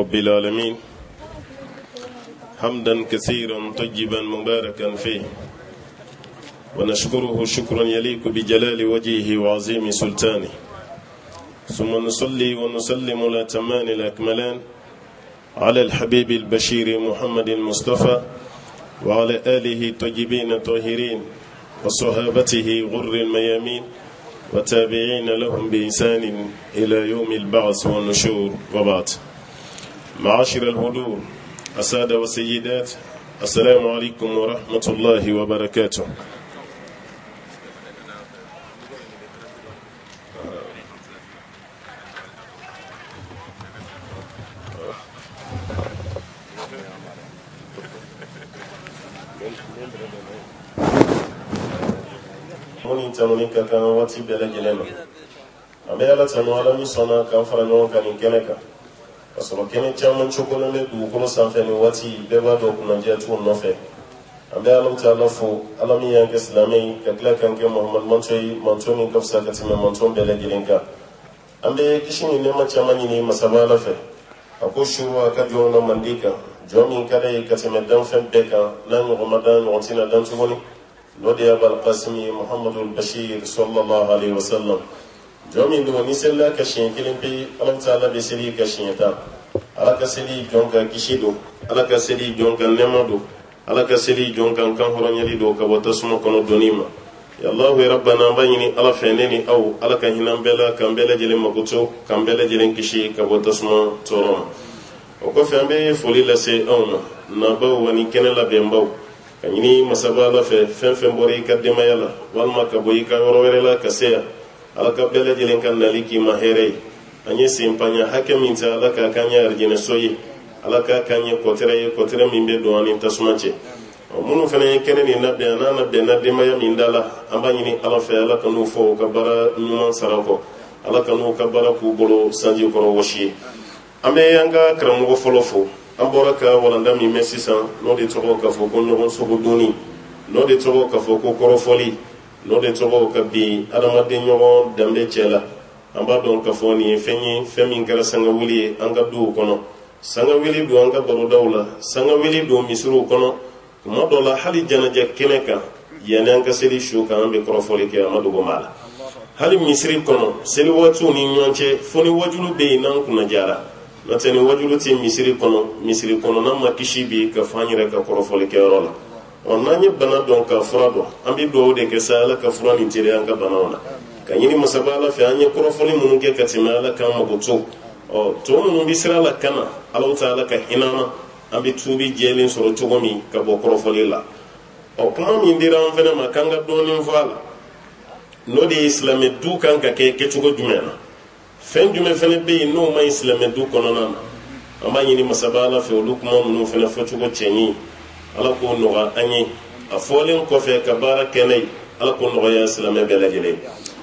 رب العالمين حمدا كثيرا طيبا مباركا فيه، ونشكره شكرا يليق بجلال وجهه وعظيم سلطانه، ثم نصلي ونسلم الأتمان الأكملان على الحبيب البشير محمد المصطفى وعلى آله الطيبين الطاهرين وصحابته غر الميامين وتابعين لهم بإحسان إلى يوم البعث والنشور، وبعد. معاشر الحضور، السادة والسيدات، السلام عليكم ورحمة الله وبركاته. muni tamuni ka kan wati bɛɛ lajɛlen ma. An bɛ Ala tanu, Ala min sɔnna k'an fara ɲɔgɔn kan nin kɛnɛ kan, ka sɔrɔ kɛnɛ caman cogolen bɛ dugukolo sanfɛ nin waati bɛɛ b'a dɔn kunnadiyatigiw nɔfɛ. An bɛ Ala Taala fo, Ala min y'an kɛ silamɛ ye, ka tila k'an kɛ Muhamadu manto ye, manto min ka fisa ka tɛmɛ manto bɛɛ lajɛlen kan. An bɛ kisi ni nɛɛma caman ɲini Masaba Ala fɛ, a ko su a ka jɔn na mandi kan, jɔn min ka d'a ye ka tɛmɛ danfɛn bɛɛ kan, n'a ɲɔgɔn ma dan ɲɔgɔn tɛna dan tuguni. N'o de ye Abul Qasimi Muhammadu Bashir sallallahu alaihi wasallam. Jɔn min don ni selila ka siɲɛ kelen pe, Ala Taala bɛ seli ka siɲɛ tan. Ala ka seli jɔn ka kisi don, Ala ka seli jɔn ka nɛɛma don, Ala ka seli jɔn kan kan hɔrɔnyali don ka bɔ tasuma kɔnɔ donni ma. Ya Allahu ya Rabbana, an b'a ɲini Ala fɛ ne ni aw, Ala ka hinɛ an bɛɛ la, k'an bɛɛ lajɛlen mago to, k'an bɛɛ lajɛlen kisi ka bɔ tasuma tɔɔrɔ ma. O kɔfɛ an bɛ foli lase anw ma, nabaw ani kɛnɛ labɛnbaw, ka ɲini Masaba Ala fɛ fɛn fɛn bɔra i ka denbaya la walima ka bɔ i ka yɔrɔ wɛrɛ la ka se yan, Ala ka bɛɛ lajɛlen ka nali k'i ma hɛrɛ ye. An ye senpanya hakɛ min ta, Ala k'a k'an ye arijinɛso ye, Ala k'a k'an ye kɔtɛrɛ ye, kɔtɛrɛ min bɛ don an ni tasuma cɛ. Minnu fana ye kɛnɛ nin labɛn, n'a labɛnna denbaya min da la, an b'a ɲini Ala fɛ, Ala ka n'u fɔ u ka baara ɲuman sara kɔ, Ala ka n'u ka baara k'u bolo sanji kɔrɔ wɔsi ye. An bɛ an ka karamɔgɔ fɔlɔ fo. An bɔra ka walanda min mɛn sisan, n'o de tɔgɔ ka fɔ ko ɲɔgɔn sogo donni, n'o de tɔgɔ ka fɔ ko kɔrɔfɔli, n'o de tɔgɔ ka bin adamaden ɲɔgɔn danbe cɛ la. An b'a dɔn ka fɔ nin ye fɛn ye, fɛn min kɛra sangawili ye an ka duw kɔnɔ. Sangawili don an ka barodaw la, sangawili don misiriw kɔnɔ. Tuma dɔ la hali jɛnɛjɛ kɛnɛ kan, yanni an ka seli su kan, an bɛ kɔrɔfɔli kɛ, an ma dogo maa la. Hali misiri kɔnɔ, seli waatiw ni ɲɔgɔn cɛ, fo ni wajulu bɛ yen n'an kunna jara. N'o ni wajulu tɛ misiri kɔnɔ n'an ma kisi bi ka fɔ an yɛrɛ ka kɔrɔfɔli kɛyɔrɔ la. N'an ye bana dɔn ka fura dɔn, an bɛ dugawu de kɛ sa Ala ka fura nin teliya an ka banaw na. Ka ɲini Masaba Ala fɛ, an ye kɔrɔfɔli minnu kɛ ka tɛmɛ, Ala k'an mago to. Tɔ minnu bɛ sira la kana, Ala Taala ka hinɛ an na, an bɛ tuubi jɛlen sɔrɔ cogo min ka bɔ kɔrɔfɔli la. Kuma min dira an fana ma k'an ka dɔɔnin fɔ a la, n'o de ye silamɛ du kan ka kɛ kɛcogo jumɛn na. Fɛn jumɛn fana bɛ yen n'o ma ɲi silamɛ du kɔnɔna na, an b'a ɲini Masaba Ala fɛ olu kuma minnu fana fɔcogo cɛɲi, Ala k'o nɔgɔya an ye. A fɔlen kɔfɛ ka baara kɛ n'a ye, Ala k'o nɔgɔya silamɛ bɛɛ lajɛlen.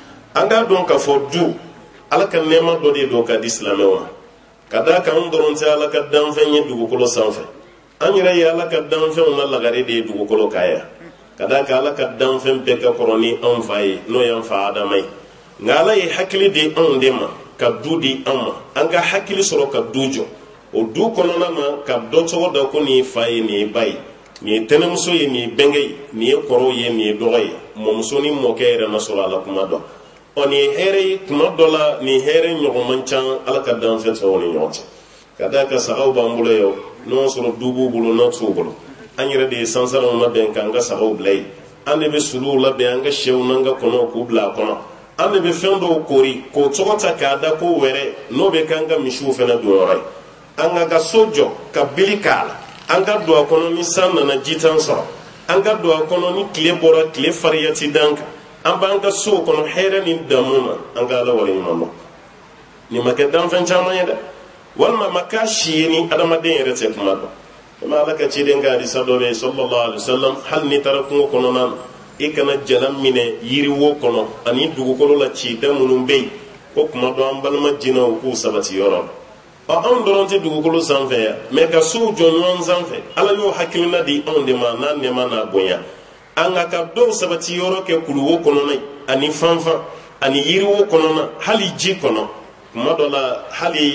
An k'a dɔn k'a fɔ du, Ala ka nɛɛma dɔ de don ka di silamɛw ma. Ka d'a kan an dɔrɔn tɛ Ala ka danfɛn ye dugukolo sanfɛ, an yɛrɛ ye Ala ka danfɛnw na lagare de ye dugukolo kan yan. Ka d'a kan Ala ka danfɛn bɛɛ ka kɔrɔ ni anw fa ye, n'o y'an fa Adama ye. Nka Ala ye hakili di anw de ma ka du di an ma, an ka hakili sɔrɔ ka du jɔ. O du kɔnɔna na ka dɔ tɔgɔ da ko nin ye fa ye, nin ye ba ye, nin ye tɛnɛmuso ye, nin ye bɛnkɛ ye, nin ye kɔrɔw ye, nin ye dɔgɔ ye, mɔmuso ni mɔkɛ yɛrɛ ma sɔrɔ a la kuma dɔn. Nin ye hɛrɛ ye, kuma dɔ la nin hɛrɛ ɲɔgɔn man ca Ala ka danfɛn tɔw ni ɲɔgɔn cɛ. Ka d'a kan sagaw b'an bolo yan, n'o sɔrɔ du b'u bolo n'a t'u bolo, an yɛrɛ de ye sansaranw labɛn k'an ka sagaw bila yen, an de bɛ suluw labɛn an ka sɛw n'an ka kɔnɔw k'u bila a kɔnɔ, an de bɛ fɛn dɔw kori k'o tɔgɔ ta k'a da ko wɛrɛ n'o bɛ k'an ka misiw fana don yɔrɔ ye. An ka so jɔ ka bili k'a la, an ka don a kɔnɔ ni san nana ji tan sɔrɔ, an ka don a kɔnɔ ni tile bɔra tile fariya ti d'an kan, an b'an ka sow kɔnɔ hɛrɛ ni damu na, an ka Ala waleɲuman dɔn. Nin ma kɛ danfɛn caman ye dɛ, walima ma k'a si ye ni adamaden yɛrɛ tɛ kuma dɔn. Ima Ala ka ciden ka hadisa dɔ bɛ yen sallallahu alaihi wasallam, hali n'i taara kungo kɔnɔna na, i kana jala minɛ yiriwo kɔnɔ ani dugukolo la ci da minnu bɛ yen, ko kuma dɔ an balima jinɛw k'u sabati yɔrɔ la. Anw dɔrɔn tɛ dugukolo sanfɛ yan, mɛ ka sow jɔ ɲɔgɔn sanfɛ, Ala y'o hakilina di anw de ma n'a nɛɛma n'a bonya. An ka dɔw sabati yɔrɔ kɛ kuluwo kɔnɔna ye, ani fanfan ani yiriwo kɔnɔna, hali ji kɔnɔ. Kuma dɔ la hali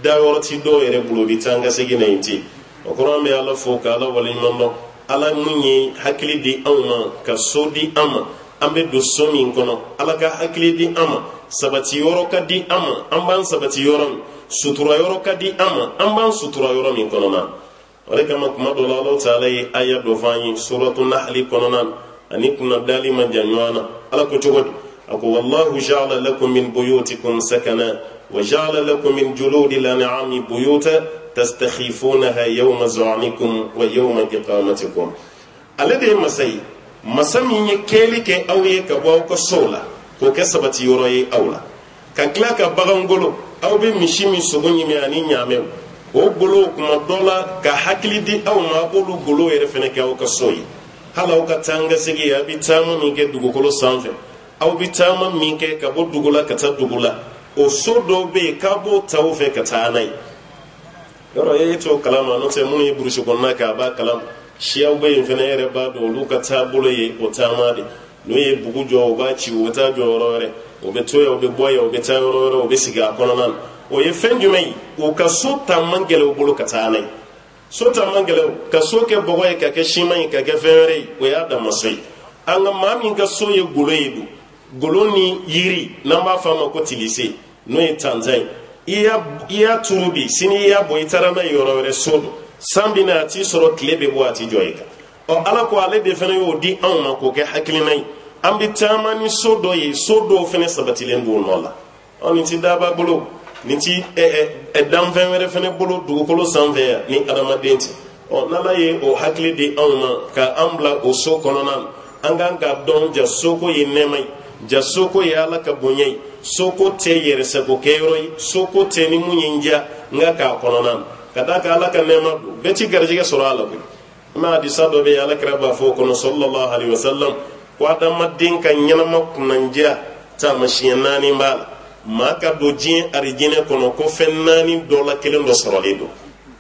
daworati do yere bulo bitanga segina inti o kono me ala fo ka ala wali mondo ala munyi hakili di amma ka sodi amma ambe do somi kono ala ka hakili di amma sabati yoro ka di amma amban sabati yoro sutura yoro ka di amma amban sutura yoro min kono na wale kama kuma do Allah ta'ala yi aya do fanyi suratul nahl kono na ani kuna dali man janwana ala ko togodi ako wallahu ja'ala lakum min buyutikum sakana wa ja'ala lakum min juludil an'ami buyuta tastakhifunaha yawma za'nikum wa yawma iqamatikum alade masami ye keli ke awye ka baw ko sola ko ke sabati yoro yi awla ka kla ka bagangolo aw be mishimi sogonyi mi ani nyame o golo kuma dola ka hakili di aw ma bolu golo yere fene ke aw ka soyi hala o ka tanga sigi ya bitama mi ke dugukolo sanfe aw bitama mi ke ka bo dugula ka ta dugula o sodo be ka bo tawfe ka ta nai yoro ye to kalama no te mun yi burushi konna ka ba kalam shi aw be fene yere ba do lu ka ta bolo ye o ta ma de no ye bugu jo ba ci o ta jo rore o be to o be boya o be ta rore o be siga kono nan o ye fenju mai o ka so ta mangele o bolo ka ta nai so ta mangele ka so ke bogoy ka ke shimai ka ke fere o ya da masai an ga mamin ka so ye guledu goloni yiri na ma fama ko tilise no ye tanzai iya turubi sini ya boy tarama yoro re sodo sambina ti soro klebe bo ati joyika o ala ko ale de fene yo di an ma ko ke haklinai an bi tamani sodo ye sodo fene sabatilen do nola on ti daba bolo ni ti dan fenwere fene bolo dugukolo sanfɛ ni adamaden ti nala ye o hakili di anw ma ka an bila o so kɔnɔna an kan ka dɔn ja soko ye nɛɛma ye ja soko ye ala ka bonya ye soko tɛ yɛrɛsɛko kɛyɔrɔ ye soko tɛ ni mun ye n ja nka k'a kɔnɔna ka da ka ala ka nɛɛma don bɛɛ ti garijɛgɛ sɔrɔ a la koyi i ma hadisa dɔ bɛ yen ala kira b'a fɔ o kɔnɔ sallallahu alaihi wasallam ko adamaden ka ɲɛnama kunnandiya taamasiyɛn 4 b'a la maa ka don diɲɛ arijinɛ kɔnɔ ko fɛn 4 dɔ la kelen dɔ sɔrɔlen don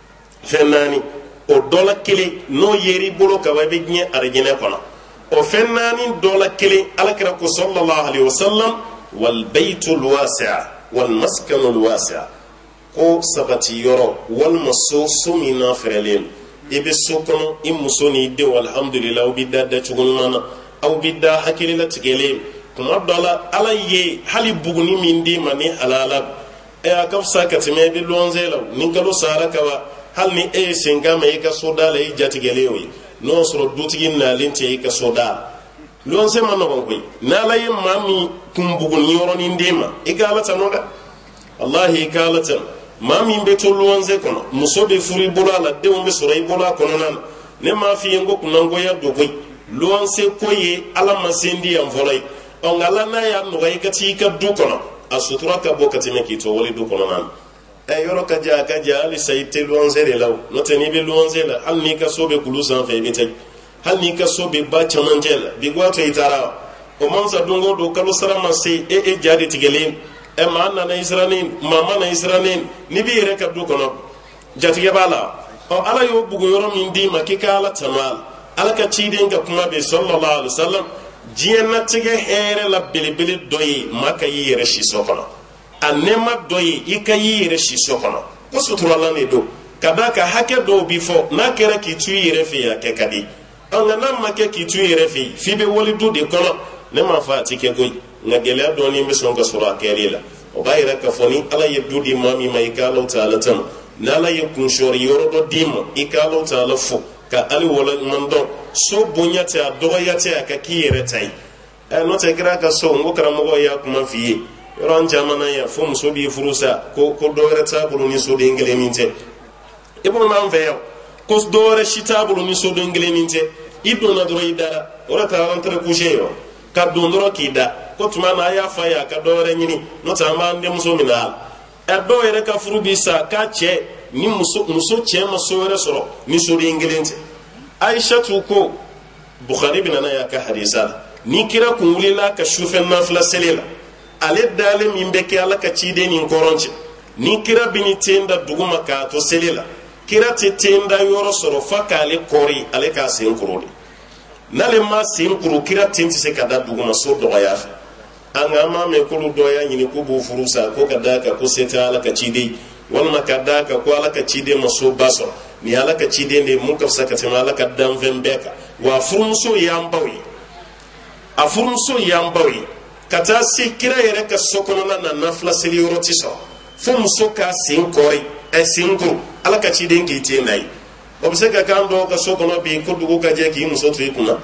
fɛn 4 o dɔ la kelen n'o yeri bolo ka ba i bɛ diɲɛ arijinɛ kɔnɔ o fɛn 4 dɔ la kelen alakira ko sallallahu alaihi wasallam wal baytul wasi'a wal maskanul wasi'a ko sabati yɔrɔ walima so min n'a fɛrɛlen i bɛ so kɔnɔ i muso n'i denw alhamdulillah aw bɛ da dacogo ɲuman na aw bɛ da hakililatigɛlen kuma dɔ la ala ye hali buguni min di ma ni halala a ka fisa ka tɛmɛ i bɛ lɔnze la ni kalo sara ka wa hali ni e ye sen ka ma i ka so da la i jatigɛlen o ye n'o sɔrɔ dutigi nalen tɛ i ka so da la lɔnze ma nɔgɔn koyi n'ala ye maa min kun buguni yɔrɔnin di ma i ka ala tanu dɛ walahi i ka ala tanu maa min bɛ to lɔnze kɔnɔ muso bɛ furu i bolo a la denw bɛ sɔrɔ i bolo a kɔnɔna na ne m'a f'i ye ko kunnangoya don koyi lɔnze ko ye ala ma sen di yan fɔlɔ ye nga la na ya no ga ti ka du kono a sutura ka bo ka teme ki to wali du kono nan yoro ka ja ali sai te lonzere law no te ni be lonzela hal ni ka so be kulu san fe be te hal ni ka so be ba chamanjela bi gwato itara o man sa dungo do kalu sarama se e jadi tigele ma na isranin mama na isranin ni bi re ka du kono jatige bala o ala yo bugo yoro min di ma ki ka ala tamal ala ka ci den ka kuma be sallallahu alaihi wasallam jiyanna tige here la belebele dɔ ye maa ka y'i yɛrɛ si so kɔnɔ a nɛɛma dɔ ye i ka y'i yɛrɛ si so kɔnɔ ko suturala ne don ka da ka hakɛ dɔw bi fɔ n'a kɛra k'i tu i yɛrɛ fɛ yen a kɛ ka di nka n'a ma kɛ k'i tu i yɛrɛ fɛ yen f'i bɛ wali du de kɔnɔ ne m'a fɔ a ti kɛ koyi nka gɛlɛya dɔɔni bɛ sɔn ka sɔrɔ a kɛli la o b'a yɛrɛ k'a fɔ ni ala ye du di maa min ma i ka alaw ta ala tama ni ala ye kunsɔrɔ yɔrɔ dɔ d'i ma i ka alaw ta ala fo ka ali wala ɲuman dɔn so bonya tɛ a dɔgɔya tɛ a ka k'i yɛrɛ ta ye n'o tɛ kira ka so n ko karamɔgɔ y'a kuma f'i ye yɔrɔ an caman na yan fo muso b'i furu sa ko dɔ wɛrɛ t'a bolo ni soden kelen min tɛ i bolo b'an fɛ yan ko dɔ wɛrɛ si t'a bolo ni soden kelen min tɛ i donna dɔrɔn i dara o de taara rentrée couché ye ka don dɔrɔn k'i da ko tuma na a y'a fa ye a ka dɔ wɛrɛ ɲini n'o tɛ an b'an denmuso minɛ a la dɔw yɛrɛ ka furu bi sa k'a cɛ ni muso cɛ ma so wɛrɛ sɔrɔ ni soden kelen tɛ aishatu ko bukhari bɛ nana y'a ka hadisa la ni kira kun wulila ka sufɛ nafila seli la ale dalen min bɛ kɛ ala ka ciden nin kɔrɔn cɛ ni kira bɛ ni ten da dugu ma k'a to seli la kira tɛ ten da yɔrɔ sɔrɔ fa k'ale kɔri ale k'a sen kuru de n'ale ma sen kuru kira ten tɛ se ka da dugu ma so dɔgɔya fɛ an ka an m'a mɛn k'olu dɔ y'a ɲini k'u b'u furu sa ko ka da kan ko se tɛ ala ka ciden walma ka da ka ko ala ka cide maso baso ni ala ka cide ne mun ka saka tema ala ka dan vembeka wa furumso yambawi a furumso yambawi kata sikira yere ka sokono na nafla siri yoroti so furumso ka sinkori sinko ala ka cide ngi te nai obse ka kando ka sokono bi ko dugo ka je ki muso tu ikuna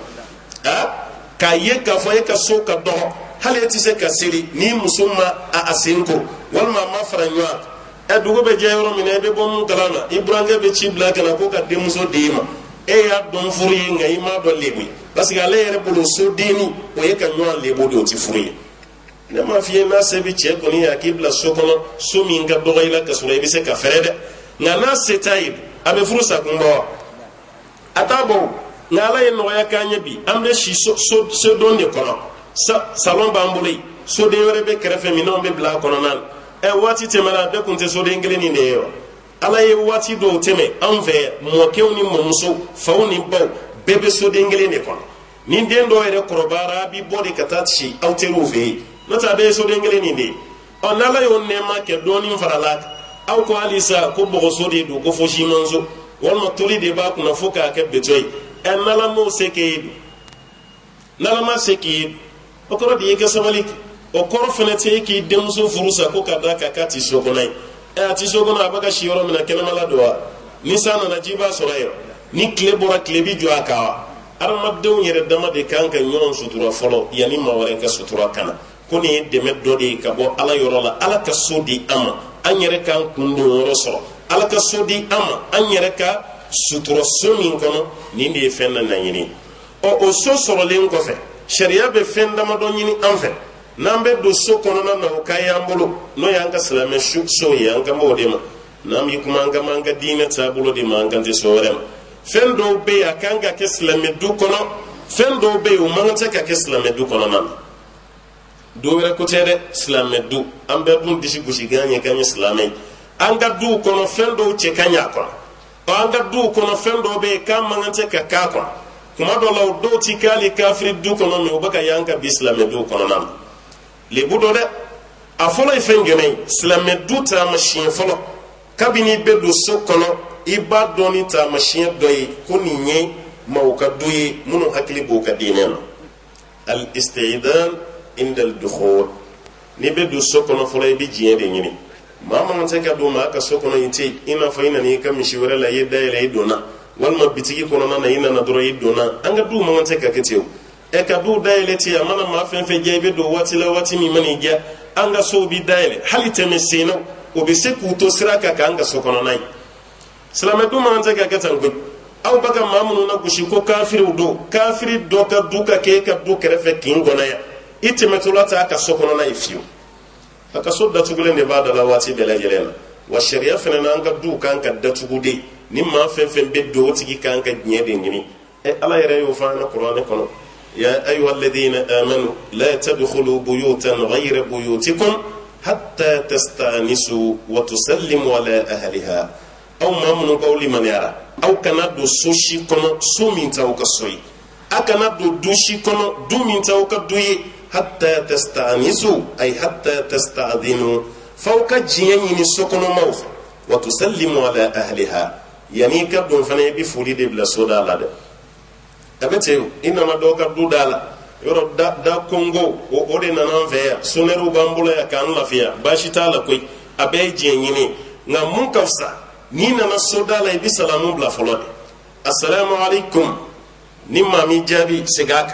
ka ye ka fo ye ka so ka do hali ti se ka siri ni musumma a asinko walma ma faranywa dugo be jeyoro mine be bom kalana ibranga be cibla kana ko ka demuso dima ya don furi ngai ma do lebi parce que ale yere bulu so dini o ye ka nywa lebo do ti furi ne ma fiye na se bi che ko ni akibla so kono so mi nga do ila ka sura bi se ka ferede na na setayib abe furu sa kumba atabo na ala ye no ya kanya bi ambe shi so don ne kono salon bambuli so de yore be krefe mi no be bla kono nan wati temela be kunte so de ngeli ni ne yo ala ye wati do teme anve mo kewni mo muso fawni baw bebe so de ngeli ne kono ni den do ere korobara bi bodi katati awteru ve nota be so de ngeli ni ne on ala yo ne ma ke doni farala aw ko alisa ko bo so de do ko fo shi manzo wonno toli de ba kuna foka ke betoy en nala mo seke nala ma seke o ko di ke samalik o koro fene te ki demso furusa ko kada ka kati sogonai ati sogona abaka shiyoro mina kenamala doa ni sana na jiba sorayo ni klebora klebi jo akawa arama dew yere dama de kanka nyon sutura folo yani maware ka sutura kana koni deme dodi ka bo ala yorola ala ka sodi ama anyere kan kundu woro so ala ka sodi ama anyere ka sutura somin kono ni ndi fenna na yini o so sorolen ko fe sharia be fenda ma do nyini anfe nambe do so kono na o kayambulo no yanga salame so yanga modema nam yikuma anga manga dina tabulo di manga de sorem fendo be akanga ke salame du kono fendo be o manga ka ke salame du kono nan do wera ko tede salame du ambe dum disi gusi ganye kanye salame anga du kono fendo che kanya ko anga du kono fendo be kam manga ka ka ko kuma do law do ti kali kafri du kono me obaka yanga bi salame du kono nan le budo de a folo ifengeme slame duta machine folo kabini be do sokono iba doni ta machine doyi kuni nye mawka duyi munu hakli boka dinen al istidan inda al dukhul ni be do sokono folo bi jiyede nyini mama man ka do ma ka sokono yiti ina fa ina ni kam shi wala yedda ile dona wal ma bitigi kono na ina na doro yidona anga du man ka ketew e ka du daile ti amana ma fen fe jebe do wati la wati mi mani ja anga so bi daile halite mesina o be se ku to siraka ka anga so kono nai salama du man ta ka katan go aw baga mamunu na gushi ko kafiru do ka du ka ke ka du kere fe kingo na ya ite metulata ka so kono nai fiu aka so da tugule ne ba da la wati bela jelena wa sharia fe na anga du kan ka da tugude ni ma fen be do tigi kan ka nyede ngini e ala yere yo fa na qur'an kono يا أيها الذين آمنوا لا تدخلوا بيوتا غير بيوتكم حتى تستأنسوا وتسلموا على أهلها أو ما من قول من يرى أو كان دو سوشي كنو سو من تاوك سوي أكن دو دوشي كنو دو من تاوك دوي حتى تستأنسوا أي حتى تستأذنوا فوق جيني سكنو موف وتسلموا على أهلها يعني كدون فنيبي فولي دي بلا سودا لده abete ina ma doka dudala yoro da kongo o de nanan veya soneru bambula ya kan lafiya bashi tala koi abe jenyini nga mun kafsa ni na sodala ibi salamu bla folode assalamu alaikum ni mami jabi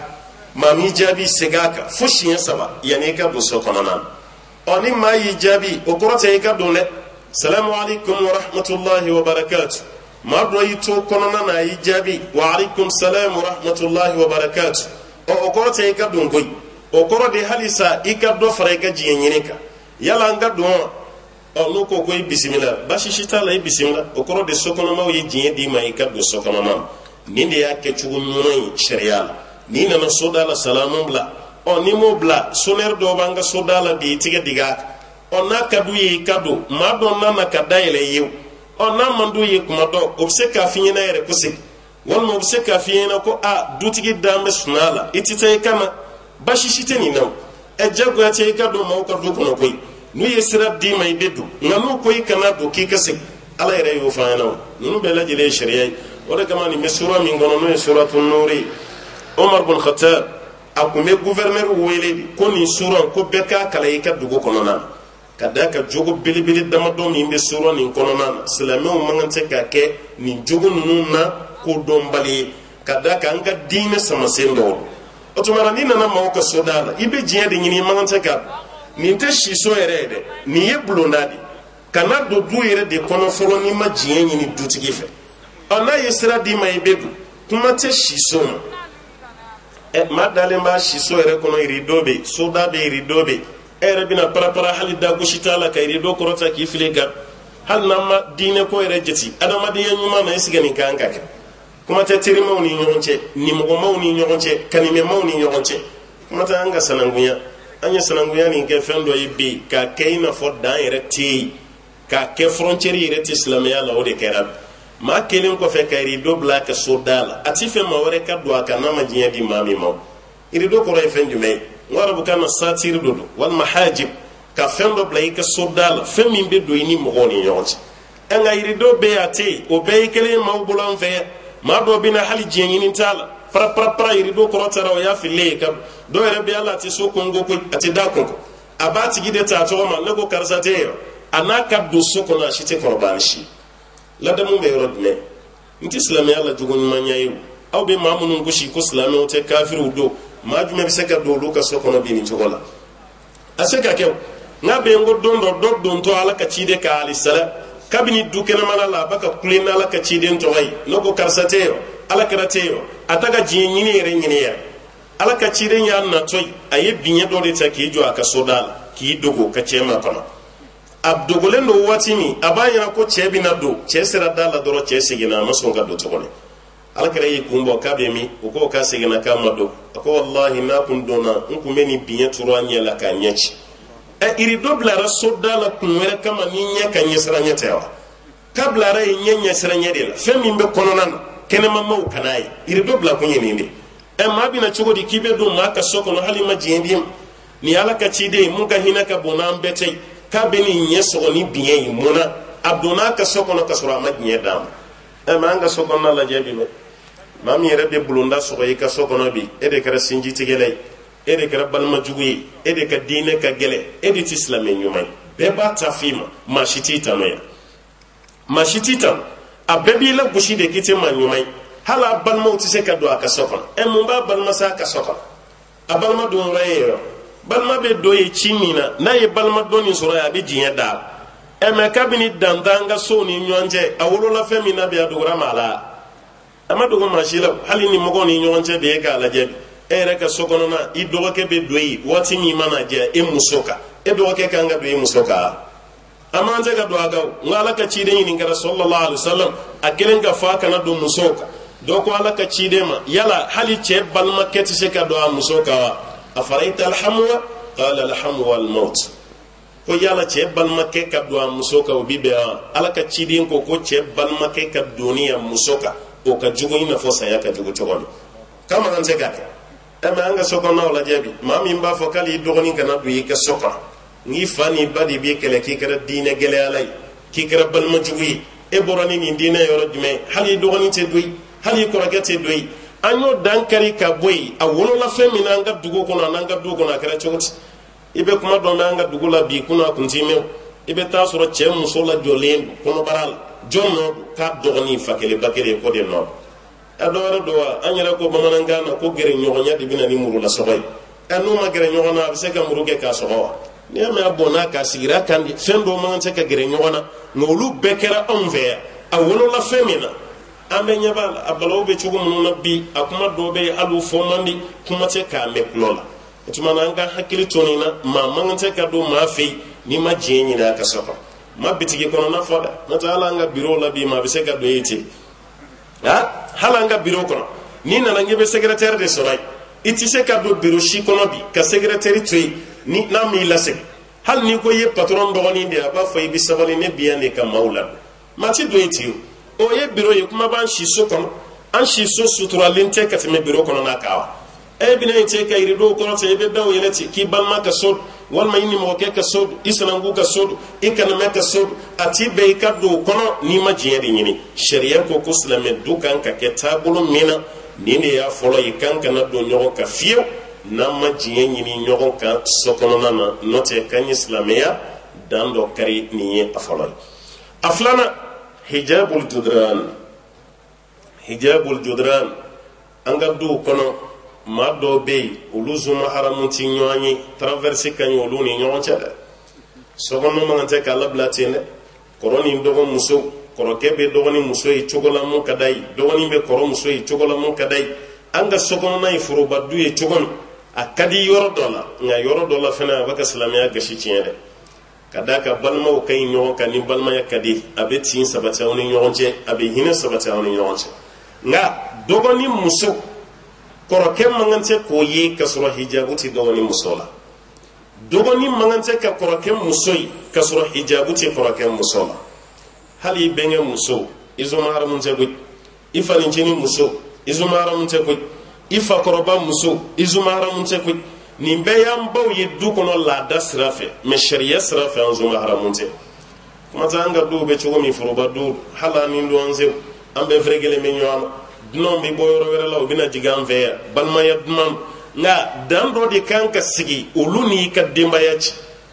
segaka fushi saba yani ka do sokonana oni mai jabi o korote ka dole assalamu alaikum wa rahmatullahi wa barakatuh ma do yito konona na ijabi wa alaikum salam wa rahmatullahi wa barakatuh o ko te ka don goy o ko de halisa ikado fare ga jiyenyeka yala nga don o no ko goy bismillah bashi shita la bismillah o ko de sokono ma yi jiye di ma ikado sokono ma ni de ya ke chugu nyoi sharia ni na soda la salamun bla o ni mo bla soner do banga soda la di tiga diga o na kadu yi kado ma don na ka daile yew ona mandu ye kuma do obse ka finyena yere kusik wal mo obse ka finyena ko a dutigi dambe sunala itite kama bashi shite ni naw e jago ya te ka do mo ko do kono koy nu yesira di mai bedu nganu koy kana do ki kase ala yere yo faana nu be la jele sharia wala kama ni mesura min gono no suratul nuri Omar bin Khattab akume gouverneur wele ko ni sura ko beka kala yika dugo konona kadaka jogo bilibili dama do mi be sura ni konona silame o mangante ka ke ni jogo nunna ko dombali kadaka anga dine sama sendo otumara ni nana ma ko sodala ibe jiya de nyini mangante ka ni te shiso erede ni yeblonadi kana do du yere de kono foro ni ma jiya nyini dutigi fe ana yesra di mai bebu kuma te shiso ma dalen ba shiso ere kono iridobe soda be iridobe ere bina para hali da gushitala ka irido korota ki filega hal namma dine ko ere jeti adama de nyuma na isigani kanka kuma te tiri mawni nyonche ni mo mawni nyonche kanime mawni nyonche kuma ta anga sanangunya anya sanangunya ni ke fendo yibi ka keina fodda ere ti ka ke frontiere ire islamia la ode kerab ma kelin ko fe kayri do blaka sodala ati fe ma wore ka do aka na ma jiya di mami mo iri do ko re fen jume ngora bu kana satir do wal mahajib ka fen do blay ka sodala fe min be do ni mo goni yonti anga iri do be ati o be kele ma bulan fe ma do bina hali jiya ni tala para iri do ko tara o ya fille ka do re be ala ti so kongo ko ati da kongo abati gide ta to ma lego karsate anaka do so ko na shite korban shi ladamu be rodne nti islam yalla jugun manyayu aw be mamunun gushi ko islam o te kafiru do majuma be seka do luka sokono bi ni jogola aseka kew na be ngodon do don to ala ka cide ka ali sala kabini dukena mala la baka kulina ala ka cide to way loko karsateo ala karateo ataga jinyini yere nyini ya ala ka cide nya na toy aye binye do de ta ki jo aka sodala ki dogo ka chema kono abdogolen do watimi abanya ko chebi na do chesera dala doro chesigina masonga do tokone alakara yi kumbo kabe mi ko ka sigina kama do ko wallahi na kun dona nku meni biye turo anyela ka nyachi iri do blara sodala kunwere kama ni nya ka nyesra nyatewa kabla ra nyenya sra nyedela femi mbe kononan kene mamma kanai iri do bla kunye ninde ma bina chugodi kibe do maka sokono halima jiendim ni alaka chide munga hinaka bonam betay kabini nyeso ni biye muna abduna ka sokono ka sura ma nye dam ma nga sokono la jebi me mam yere be bulunda so yi ka sokono bi ede kara sinji tigele ede kara balma juguyi ede ka dine ka gele ede ti islame nyumay be ba tafima mashiti tanoya mashiti tam abebi la bushi de kite ma nyumay hala balma uti se ka do aka sokono mun ba balma sa ka sokono abalma do rayo balma be doye chimina na ye balma doni sura ya be jinya da me kabini dandanga so ni nyonje awolo la femina be adura mala amadu ko mashila hali ni mogo ni nyonje be ka la je reka sokono na idogo ke be doyi wati mi mana je musoka dogo ke kanga be musoka amanje ga do aga ngala ka chide ni ngara sallallahu alaihi wasallam akelen ga fa kana do musoka do ko ala ka chide ma yala hali che balma keti se ka do musoka wa afaraita alhamwa qala alhamu wal maut ko yala che balma ke ka do musoka o bibe ala ka chidin ko che balma ke ka duniya musoka o ka jugo ina fo saya ka jugo togon kama nan se gata ama anga soko na wala jebi mami mba fo kali dogoni kana du yika soka ngi fani badi bi kele ki kara dine gele alai ki kara balma jugi e borani ni dine yoro jume hali dogoni te dui hali ko ragate dui anyo dankari ka boy a wono la femina anga dugo kono nanga dugo na kara choti ibe kuma do anga dugo la bi kuna kuntime ibe ta soro che muso la jolen kono baral jonno ka dogoni fakele bakere ko de no adoro do anyara ko bamananga na ko gere nyonya di bina ni muru la sobay anu ma gere nyona se ka muru ke ka soho ni ma abona ka sigira kan fendo man se ka gere nyona ngolu bekera onve a wono la femina ambe nyabal abalo be chugo mun nabi akuma do be alu fomandi kuma te ka me klola etuma nanga hakili tonina ma man se ka do ma fe ni ma jenyi na ka soho ma bitigi kono na foda na taala nga biro la bi ma be se ka do yiti ha halanga biro kono ni nana ngebe secrétaire de soleil iti se ka do biro shi kono bi ka secrétaire tri ni na mi la se hal ni ko ye patron do ni de aba fay bi sabali ne biyane ka maula mati do iti o ye biro ye kuma ban shi so kono an shi so sutura linte ka te me biro kono na kawa e bi na ite ka iri do kono te be dawo yele ti ki ban ma ka so walma inni mo ke ka sodu islangu ka sodu ikana me ka sodu ati be ka do kono ni ma jiyeri nyini sharia ko ko islame du kan ka ke tabulu mina ni ne ya folo ikan kana do nyogo ka fiyo na ma jiyen nyini nyogo ka sokono na note kan islameya dando kari ni afolo aflana hijabul judran anga du kono ma do be uluzuma haramunti nyoni traverser kanyo luni nyoncha sogono mangante kala blatene koroni dogo muso korokebe dogoni muso yi chogola mun kadai dogoni be koro muso yi chogola mun kadai anga sogono nay furuba duye chogono akadi yoro dola fena baka islamiya gashi tiene kadaka balma o kay nyon kan ni balma yakadi abeti sabata woni nyonche abe hina sabata woni nyonche nga dogoni muso koroke mangante ko ye kasro hijabuti dogoni musola dogoni mangante ka koroke musoi kasro hijabuti koroke musola hali benge muso izumara munte gud ifa ninjini muso izumara munte gud ifa koroba muso izumara munte gud nimbe yambaw yeddu kono la dasrafe me sharia srafe anzumara munte kuma tanga do be chogo mi furuba do hala ni ndo anze ambe fregele me nyama dunon bi boyoro wera law bina jigam veya balma ya dunon nga dando di kanka sigi uluni ka dimba yaci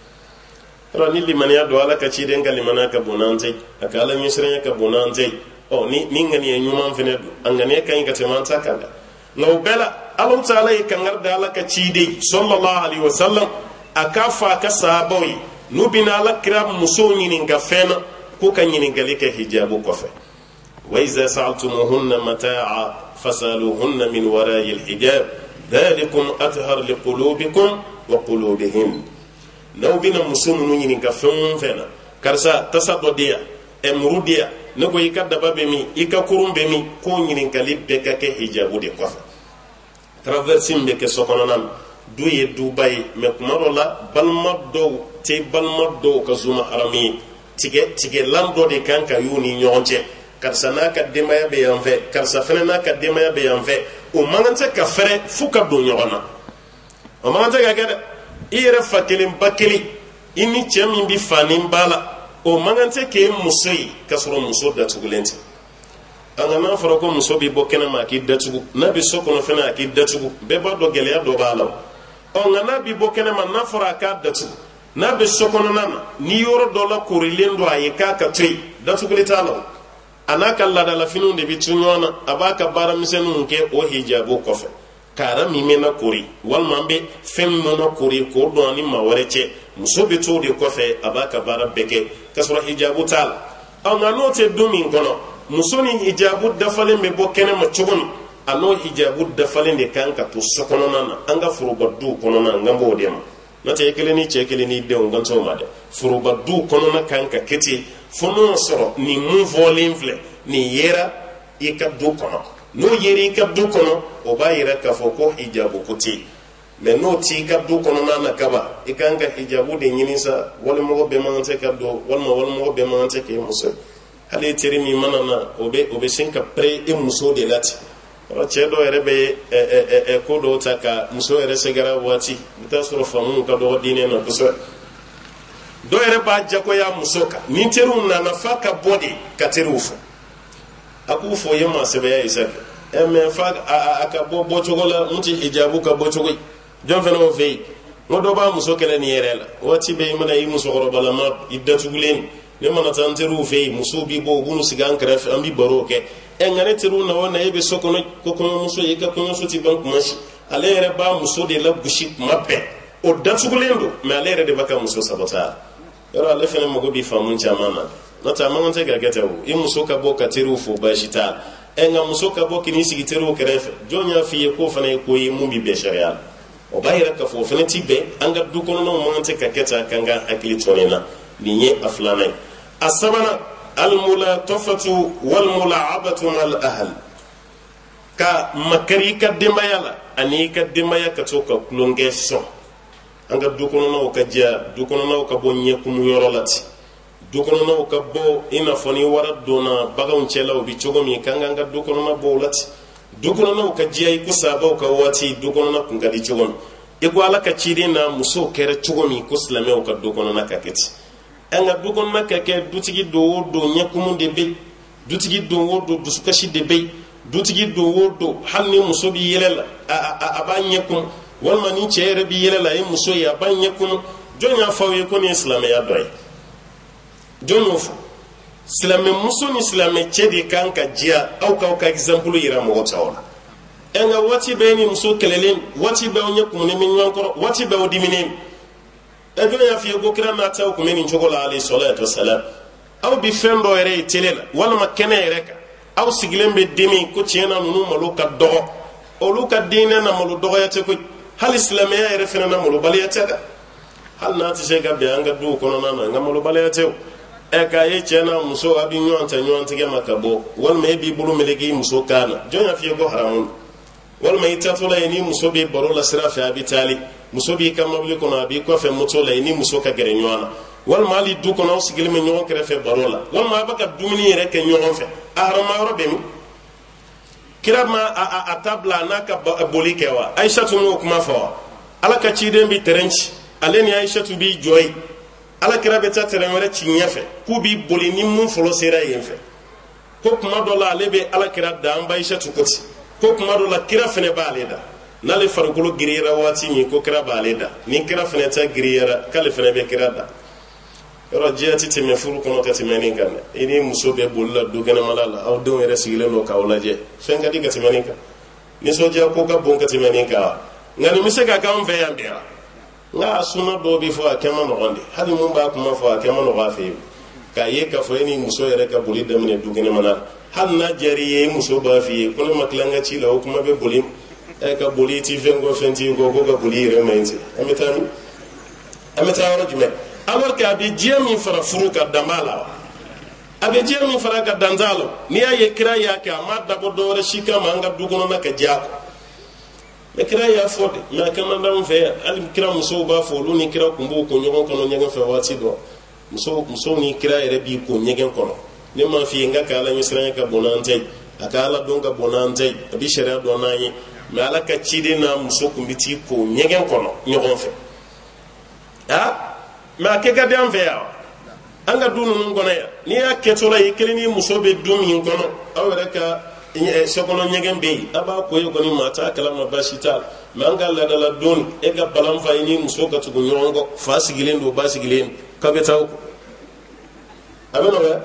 ro ni limaniya do ala ka ci den galimana ka bonante aka ala misrenya ka bonante o ni ngani e nyuma fene angane kan ka temanta kanda law bela Allah taala e kan garda ala ka ci de sallallahu alaihi wasallam aka fa ka sahaboy nubina ala kiram muso nyini nga fena ko kan nyini galike hijabu ko fe وإذا سألتموهن متاعا فسألوهن من وراء الحجاب ذلكم أطهر لقلوبكم وقلوبهم لو بنا مسلم نين كفن فينا كرسا تصدق ديا امرو ديا نكو يكاد بابمي يكاكورم بمي كون نين كليب بكا كحجاب دي كفن traversing بك سكونان دو يدوباي مكمرولا بالمدو تي بالمدو كزوما حرامي تيجي لاندو دي كان كيوني نيونجي karsa na ka demaya be yan fe karsa fene na ka demaya be yan fe o mangante ka fere fuka do nyona o mangante ga gada ire fakelin bakeli ini chemi bi fanin bala o mangante ke musoi kasoro muso da tugulenti anga na fara ko muso bi bokena ma ki datugu na bi sokono fene ki datugu be ba do gele ya do bala o ngana bi bokena ma na fara ka datugu na be sokono nana ni yoro do la kurilendo ayeka ka tui datuguleta law anaka lada la finu de bitunyona abaka bara misenu ke o hijabu kofe kara mimena kuri walmambe femmono kuri ko do ni mawareche musobe to de kofe abaka bara beke kasura hijabu tal anga note dumin kono musoni hijabu dafale me bokene ma chugon ano hijabu dafale de kanka to sokono nana anga furubaddu kono na ngambo dem nata yekeleni chekeleni de nganso made furubaddu kono na kanka keti fono soro ni mun volin fle ni yera ikabdu kono no yeri ikabdu kono o ba yera ka fo ko hijabu kuti me no ti ikabdu kono na kaba ikanga hijabu de nyinisa wala mo be mante kabdo wala mo be mante ke muso hale tiri mi manana obe sinka pre e muso de lati o chedo erebe ko do taka muso ere segara wati mutasoro famu ka do dine na kuso do ere ba jako ya musoka ni teru na nafaka body katerufu akufo yema sebe ya isaka eme fa aka bo chogola muti hijabu ka bo chogoy jon feno fe ngodo ba musoka le ni yerela wati be mana yi musokoro bala ma iddatu gulen ne mana tan teru fe musubi bo bunu sigan kref ambi baroke ngane teru na wona yebe sokono ko ko muso yeka ko muso ti bank mashi ale ere ba muso de la bushi mabbe o datu gulen do me ale ere de baka muso sabota yoro ale fene mo go bi famun chamana nota mangante ga gata wo muso ka bo ka teru fo ba shita nga muso ka bo kini sigi teru krefe jonya fi ko fane ko yi mu bi be sharia o bayira ka fo fene tibe anga du kono no mangante ka keta kanga akili tonena niye aflanai asabana almulatafatu walmulaabatu mal ahl ka makari ka demayala ani ka demaya ka to ka kulonge so anga du kono no ka jia du kono no ka bo nyeku mu yorolati du kono no ka bo ina foni wara dona bagaw chela obi chogomi kanga anga du kono na bo lati du kono no ka jia iku saba ka wati du kono na kunga di chogon iko ala ka ciden na muso kɛra cogo min ko silamɛw ka du kɔnɔna ka kɛ ten an ka du kɔnɔna ka kɛ dutigi don o don ɲɛkumu de bɛ dutigi don o don dusukasi de bɛ dutigi don o don hali ni muso bɛ yɛlɛ la a b'a ɲɛkun walima ni cɛ yɛrɛ bɛ yɛlɛ la a ye muso ye a b'a ɲɛkun jɔn y'a fɔ aw ye ko nin ye silamɛya dɔ ye jɔn y'o fɔ silamɛ muso ni silamɛ cɛ de kan ka diya aw k'aw ka exemple yira mɔgɔ tɔw la en ga waati bɛɛ ni muso kɛlɛlen waati bɛɛ ɲɛ kumuni min ɲɔgɔn kɔrɔ waati bɛɛ diminen jɔn y'a fɔ ko kira n'a taw kun bɛ nin cogo la alayhi salatu wassalam aw bi fɛn dɔ yɛrɛ ye télé la walima kɛnɛ yɛrɛ kan aw sigilen bɛ dimi ko tiɲɛna ninnu malo ka dɔgɔ olu ka diinɛ na malo dɔgɔya tɛ koyi hali silamɛya yɛrɛ fana na malobaliya tɛ dɛ hali n'a tɛ se ka bɛn an ka duw kɔnɔna na nka malobaliya tɛ o k'a ye cɛ n'a muso a bɛ ɲɔgɔn ta ɲɔgɔn tigɛ ma ka bɔ walima e b'i bolo meleke i muso kan na jɔn y'a fɔ ko haramu walima i taatɔ la ye ni muso b'i baro la sira fɛ a bɛ taali muso b'i ka mobili kɔnɔ a b'i kɔfɛ moto la ye ni muso ka gɛrɛ ɲɔgɔn na walima hali du kɔnɔ aw sigilen bɛ ɲɔgɔn kɛrɛfɛ baro la walima a bɛ ka dumuni yɛrɛ kɛ ɲɔgɔn fɛ a harama yɔrɔ bɛ min kira ma a ta bila a n'a ka boli kɛ wa ayisatu m'o kuma fɔ wa ala ka ciden bɛ tɛrɛn ci ale ni ayisatu b'i jɔ yen ala kira bɛ taa tɛrɛn wɛrɛ ci ɲɛfɛ k'u b'i boli ni mun fɔlɔ sera yen fɛ ko kuma dɔ la ale bɛ ala kira da an ba ayisatu ko ten ko kuma dɔ la kira fana b'ale da n'ale farikolo giriyara waati min ko kira b'ale da ni kira fana ta giriyara k'ale fana bɛ kira da yɔrɔ diɲɛ tɛ tɛmɛ furu kɔnɔ ka tɛmɛ nin kan dɛ i ni muso bɛ boli la du kɛnɛmala la aw denw yɛrɛ sigilen don k'aw lajɛ fɛn ka di ka tɛmɛ nin kan nisɔndiya ko ka bon ka tɛmɛ nin kan wa nka nin bɛ se ka k'an fɛ yan bi wa nka a suna dɔw bɛ fɔ a kɛ ma nɔgɔn de hali mun b'a kuma fɔ a kɛ ma nɔgɔn a fɛ yen k'a ye k'a fɔ e ni muso yɛrɛ ka boli daminɛ du kɛnɛmana la hali n'a diyara i ye muso b'a f'i ye ko ne ma tila n ka ci la o kuma bɛ boli ka boli ti fɛn kɔ fɛn t'i kɔ ko ka boli yɛrɛ ma ɲi ten an bɛ taa min an bɛ taa yɔrɔ jumɛn alors que a bɛ diɲɛ min fara furu ka dan b'a la wa a bɛ diɲɛ min fara ka dan t'a la n'i y'a ye kira y'a kɛ a ma dabɔ dɔwɛrɛ si kama an ka du kɔnɔna ka diya kɔ mɛ kira y'a fɔ de mɛ a kɛ man d'anw fɛ yan hali kira musow b'a fɔ olu ni kira kun b'o ko ɲɔgɔn kɔnɔ ɲɛgɛn fɛ waati dɔ musow ni kira yɛrɛ b'i ko ɲɛgɛn kɔnɔ ne m'a f'i ye n ka ka ala ɲɛsiranya ka bon n'an ta ye a ka ala dɔn ka bon n'an ta ye a bɛ sariya dɔn n'an ye mɛ ala ka ciden n'a muso kun bɛ t'i ko ɲɛgɛn kɔnɔ ɲɔgɔn fɛ mɛ a kɛ ka di an fɛ yan an ka du ninnu kɔnɔ yan n'i y'a kɛtɔ la i kelen ni muso bɛ du min kɔnɔ aw yɛrɛ ka sokɔnɔ ɲɛgɛn bɛ yen a b'a ko ye kɔni maa t'a kalama baasi t'a la mɛ an ka laadala don e ka balan fa ye ni muso ka tugu ɲɔgɔn kɔ fa sigilen don ba sigilen don k'a bɛ taa o kɔ a bɛ nɔgɔya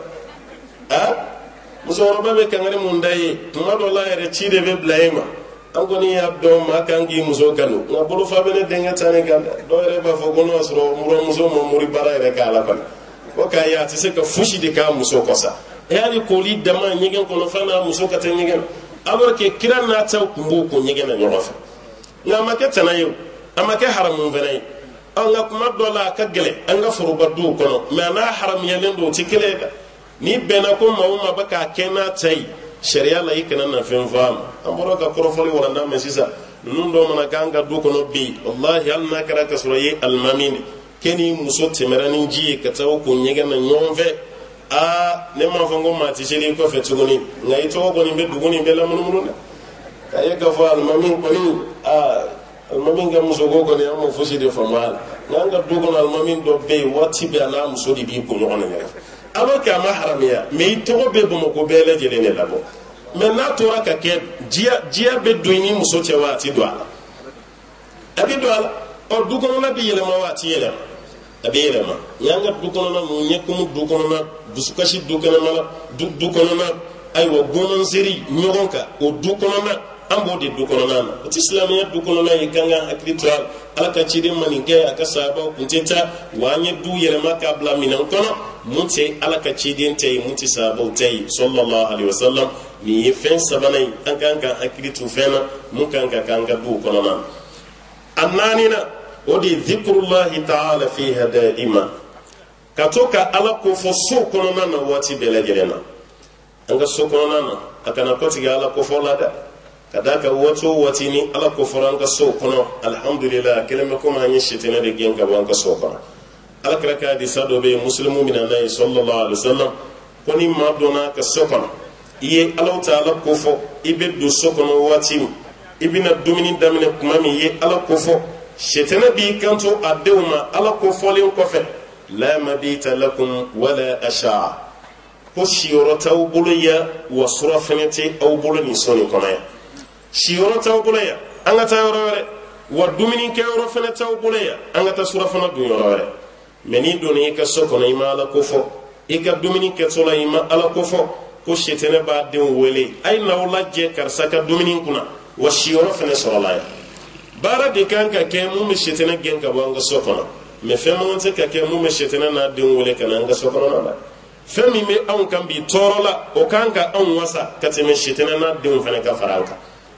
musokɔrɔba bɛ kangari mun da ye tuma dɔ la yɛrɛ ci de bɛ bila e ma an kɔni y'a dɔn maa kan k'i muso kanu nka bolofa bɛ ne denkɛ ta ne kan dɛ dɔw yɛrɛ b'a fɔ ko n'o y'a sɔrɔ muramuso ma mori baara yɛrɛ k'a la kɔni ko k'a ye a tɛ se ka fosi de k'a muso kɔ sa hali koli dama ɲɛgɛn kɔnɔ f'a n'a muso ka taa ɲɛgɛn na alors que kira n'a taw kun b'o ko ɲɛgɛn na ɲɔgɔn fɛ nka a ma kɛ tana ye o a ma kɛ haramu fana ye nka kuma dɔ la a ka gɛlɛn an ka foroba duw kɔnɔ mɛ a n'a haramuyalen don o tɛ kelen ye dɛ n'i bɛnna ko maa o maa bɛ k'a kɛ n'a ta ye sariya la i kana na fɛn fɔ a ma an bɔra ka kɔrɔfɔli walanda mɛ sisan ninnu dɔw mana k'an ka du kɔnɔ bi wallahi hali n'a kɛra ka sɔrɔ i ye alimami de kɛ ni muso tɛmɛra ni ji ye ka taa o ko ɲɛgɛn na ɲɔgɔn fɛ ne m'a fɔ ko maa tɛ seli i kɔfɛ tuguni nka i tɔgɔ kɔni bɛ dugu nin bɛɛ lamunumunu dɛ k'a ye k'a fɔ alimami kɔni alimami ka musoko kɔni an m'o fosi de faamu a la nka an ka du kɔnɔ alimami dɔ bɛ yen waati bɛɛ a n'a muso de b'i ko ɲɔgɔn na ɲɛgɛn fɛ alors que a ma haramiya mɛ i tɔgɔ bɛ Bamakɔ bɛɛ lajɛlen de labɔ mɛ n'a tora ka kɛ diya bɛ don i ni muso cɛ wa a tɛ don a la a bɛ don a la ɔ du kɔnɔna bɛ yɛlɛma wa a tɛ yɛlɛma a bɛ yɛlɛma y'an ka du kɔnɔna ninnu ɲɛkumu du kɔnɔna dusukasi du kɔnɔna du kɔnɔna ayiwa gɔnɔnseri ɲɔgɔn kan o du kɔnɔna an b'o de du kɔnɔna na o tɛ silamɛya du kɔnɔna ye kan ka hakili to a la ala ka ciden ma nin kɛ a ka sahabaw kun tɛ taa wa an ye du yɛlɛma k'a bila minɛn kɔnɔ mun tɛ ala ka ciden tɛ yen mun tɛ sahabaw tɛ yen sallallahu alaihi wasallam nin ye fɛn sabanan ye an kan ka hakili to fɛn na mun kan ka k'an ka du kɔnɔna na a naaninan o de ye zikrullahi ta'ala fiha da'ima ka to ka ala kofɔ so kɔnɔna na waati bɛɛ lajɛlen na an ka so kɔnɔna na a kana kɔtigɛ ala kofɔ la dɛ ka da ka waati o waati ni ala kofɔra an ka so kɔnɔ alhamdulillah kelen bɛ komi an ye sitinɛ de gɛn ka bɔ an ka so kɔnɔ ala kɛra ka hadisa dɔ bɛ yen muslimu mina n'a ye sallallahu alaihi wasallam ko ni maa donna ka so kɔnɔ i ye ala ta'ala kofɔ i bɛ don so kɔnɔ waati min i bɛna dumuni daminɛ tuma min i ye ala kofɔ shetana bi kanto adewma ala ko folen ko fe la mabita lakum wala asha ko shiyoro taw buluya wa surafenete aw bulani soni kono shiyoro taw buluya angata yorore wa dumini ke yoro fene taw buluya angata surafana du yorore meni doni ka sokono ima ala ko fo ika dumini ke tola ima ala ko fo ko shetana ba de wele ay nawla je karsaka dumini kuna wa shiyoro fene sorolaya bara de kanka ke mu me shetana genka banga sokono me femo nte ka ke mu me shetana na de wele kana nga sokono na ba femi me an kan bi torola o kanka an wasa katime shetana na de fene ka faranka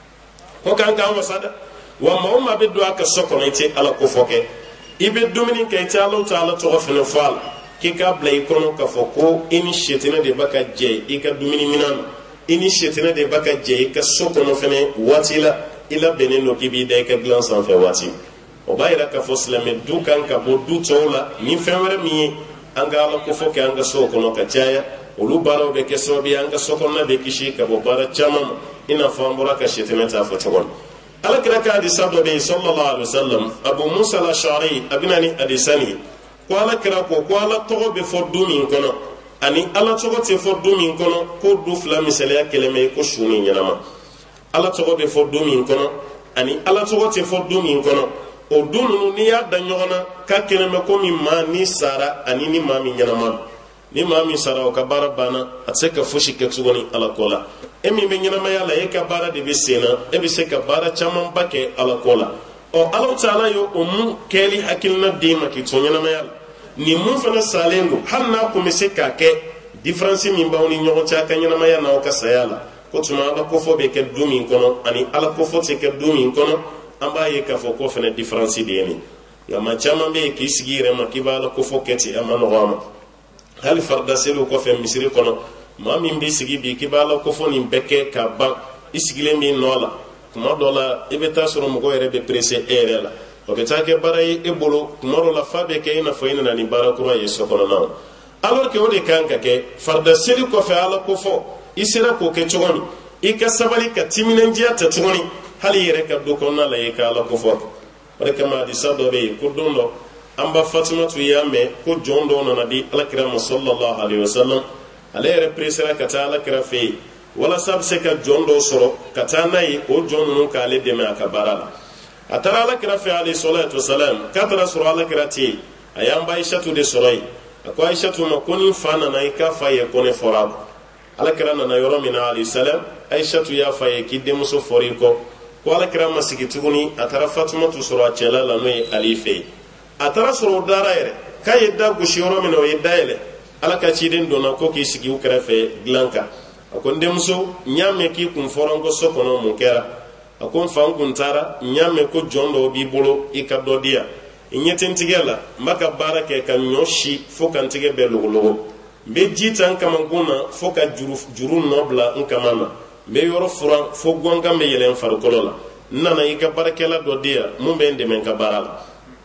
ko kanka an wasa da wa ma be do aka sokono ite ala ko foke ibe dumini ke ite ala taala to fene fal ki ka blay kono ka foko ini shetana de baka je ika dumini minan ini shetana de baka je ka sokono fene watila ila beneno kibi de ka glan san fe wati o bayra ka foslame du kan ka bo du tola ni fewre mi anga ala ko foke anga sokono ka jaya olu baro be ke so bi anga sokono be kishi ka bo bara chamam ina fambura ka shetana ta fo chobon ala kira ka di sabdo be sallallahu alaihi wasallam abu musa al-ashari abinani adisani ko ala kira ko ala togo be fo du min kono ani ala togo te fo du min kono ko du fla misale ya keleme ko shuni nyanama ala togo be fo du min kono ani ala togo te fo du min kono o du nunu ni ya da nyogona ka keleme ko min ma ni sara ani ni ma min nyanama ni ma min sara o ka bara bana atseka fushi ke tsugoni ala kola emi be nyanama yala e ka bara de be sena e be se ka bara chaman bake ala kola o ala taala yo mu keli hakilna dima ki to nyanama yala ni mun fana salendo hanna ko me se ka ke difference min bawni nyogo cha ka nyanama yana o ka sayala ko tuma ala ko fo be ke dumi kono ani ala ko fo te ke dumi kono amba ye ka fo ko fana difference de ni ya ma chama be ki sigire ma ki bala ko fo keti amano wama hal farda selu ko fe misri kono ma min be sigi bi ki bala ko fo ni beke ka ba isigile mi nola kuma dola ibe tasoro mo ko rebe presse ere la o ke take baray e bolo maro la fabe ke ina fo ina ni bara ko ye sokono na alors que o de kanka ke farda selu ko fe ala ko fo isira ko ke chogoni ika sabali ka timinanjiya ta chogoni hali yere ka do konna la yeka ala ko fo barka ma di sado be ko dondo amba fatima tu yame ko jondo na di alakram sallallahu alaihi wasallam ale represera ka ta alakra fe wala sab se ka jondo soro ka ta nay o jondo ka ale de ma ka barala atara alakra fe alaihi salatu wasalam katara soro alakra ti ayamba aishatu de soroi akwa aishatu ma koni fana na ika fa ye kone forab alakra na yoro mina alayhi salam aishatu ya faye kidde muso foriko ko alakra masiki tuguni atara fatima tu sura chela la noy alife atara sura dara yere kay da gushi yoro mina o yedale alaka chiden dona ko ki sigi ukra fe glanka akon demso nyame ki kun forongo sokono mun kera akon fangun tara nyame ko jondo bi bolo ikado dia inyetentigela maka barake kan nyoshi fokantige belugo be jitan kama guna foka juru nobla nkamama be yoro furan fo gonga me yelen farkolola nana ika barakela do dia mumbe ndeme ka barala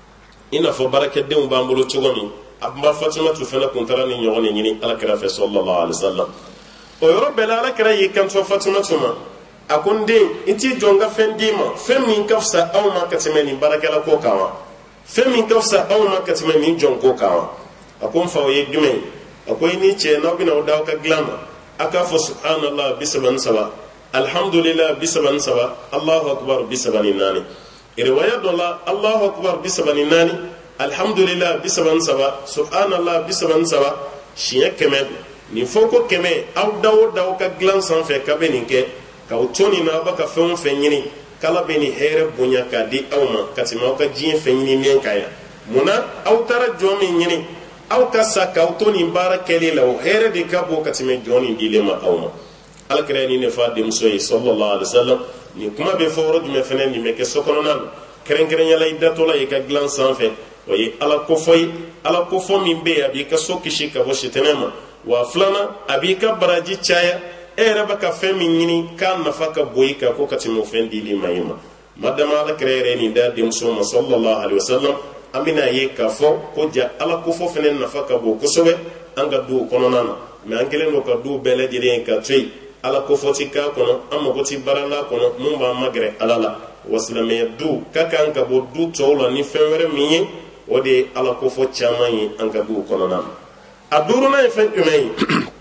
ina fo barake de mbambulo chogoni abba fatima tu fela kuntara ni nyogoni nyini alakra fa sallallahu alaihi wasallam o yoro bela alakra yikan to fatima tuma akunde iti jonga fendima femi kafsa aw ma katimeni barakela ko kawa femi kafsa aw ma katimeni jonko kawa akon fa ye dume akwai ni ce na bina da ka glama aka fa subhanallah bisaban saba alhamdulillah bisaban saba allahu akbar bisaban nani riwaya dola allahu akbar bisaban nani alhamdulillah bisaban saba subhanallah bisaban saba shiya keme ni foko keme aw dawo ka glan san fe ka beninke ka utoni na baka fen fenyini kala beni here bunya ka di awma katima ka jin fenyini men kaya muna aw tara jomi nyini aw ka sakawtoni bara kele law here de kabo katime joni dilema awma alkrani ne fa dem soyi sallallahu alaihi wasallam ni kuma be foro dum fenen ni meke sokono nan keren yala idato la ka glan sanfe oyi ala ko fo min be abi ka sokishi ka bo shitenema wa flana abi ka baraji chaya era baka femi nyini kan nafaka boyika ko katime fendi dilema yima madama alkrere ni da dem so sallallahu alaihi wasallam amina ye ka fo ko ja ala ko fo fenen nafaka bo ko sobe anga du kono nana me angelen no ka du bele dire ka tui ala ko fo tika kono amma ko ti barala kono mumba magre alala wasilamɛya du ka kan ka bɔ du tɔw la ni fɛn wɛrɛ min ye o de ye ala ko fɔ caman ye an ka duw kɔnɔna na. a duurunan ye fɛn jumɛn ye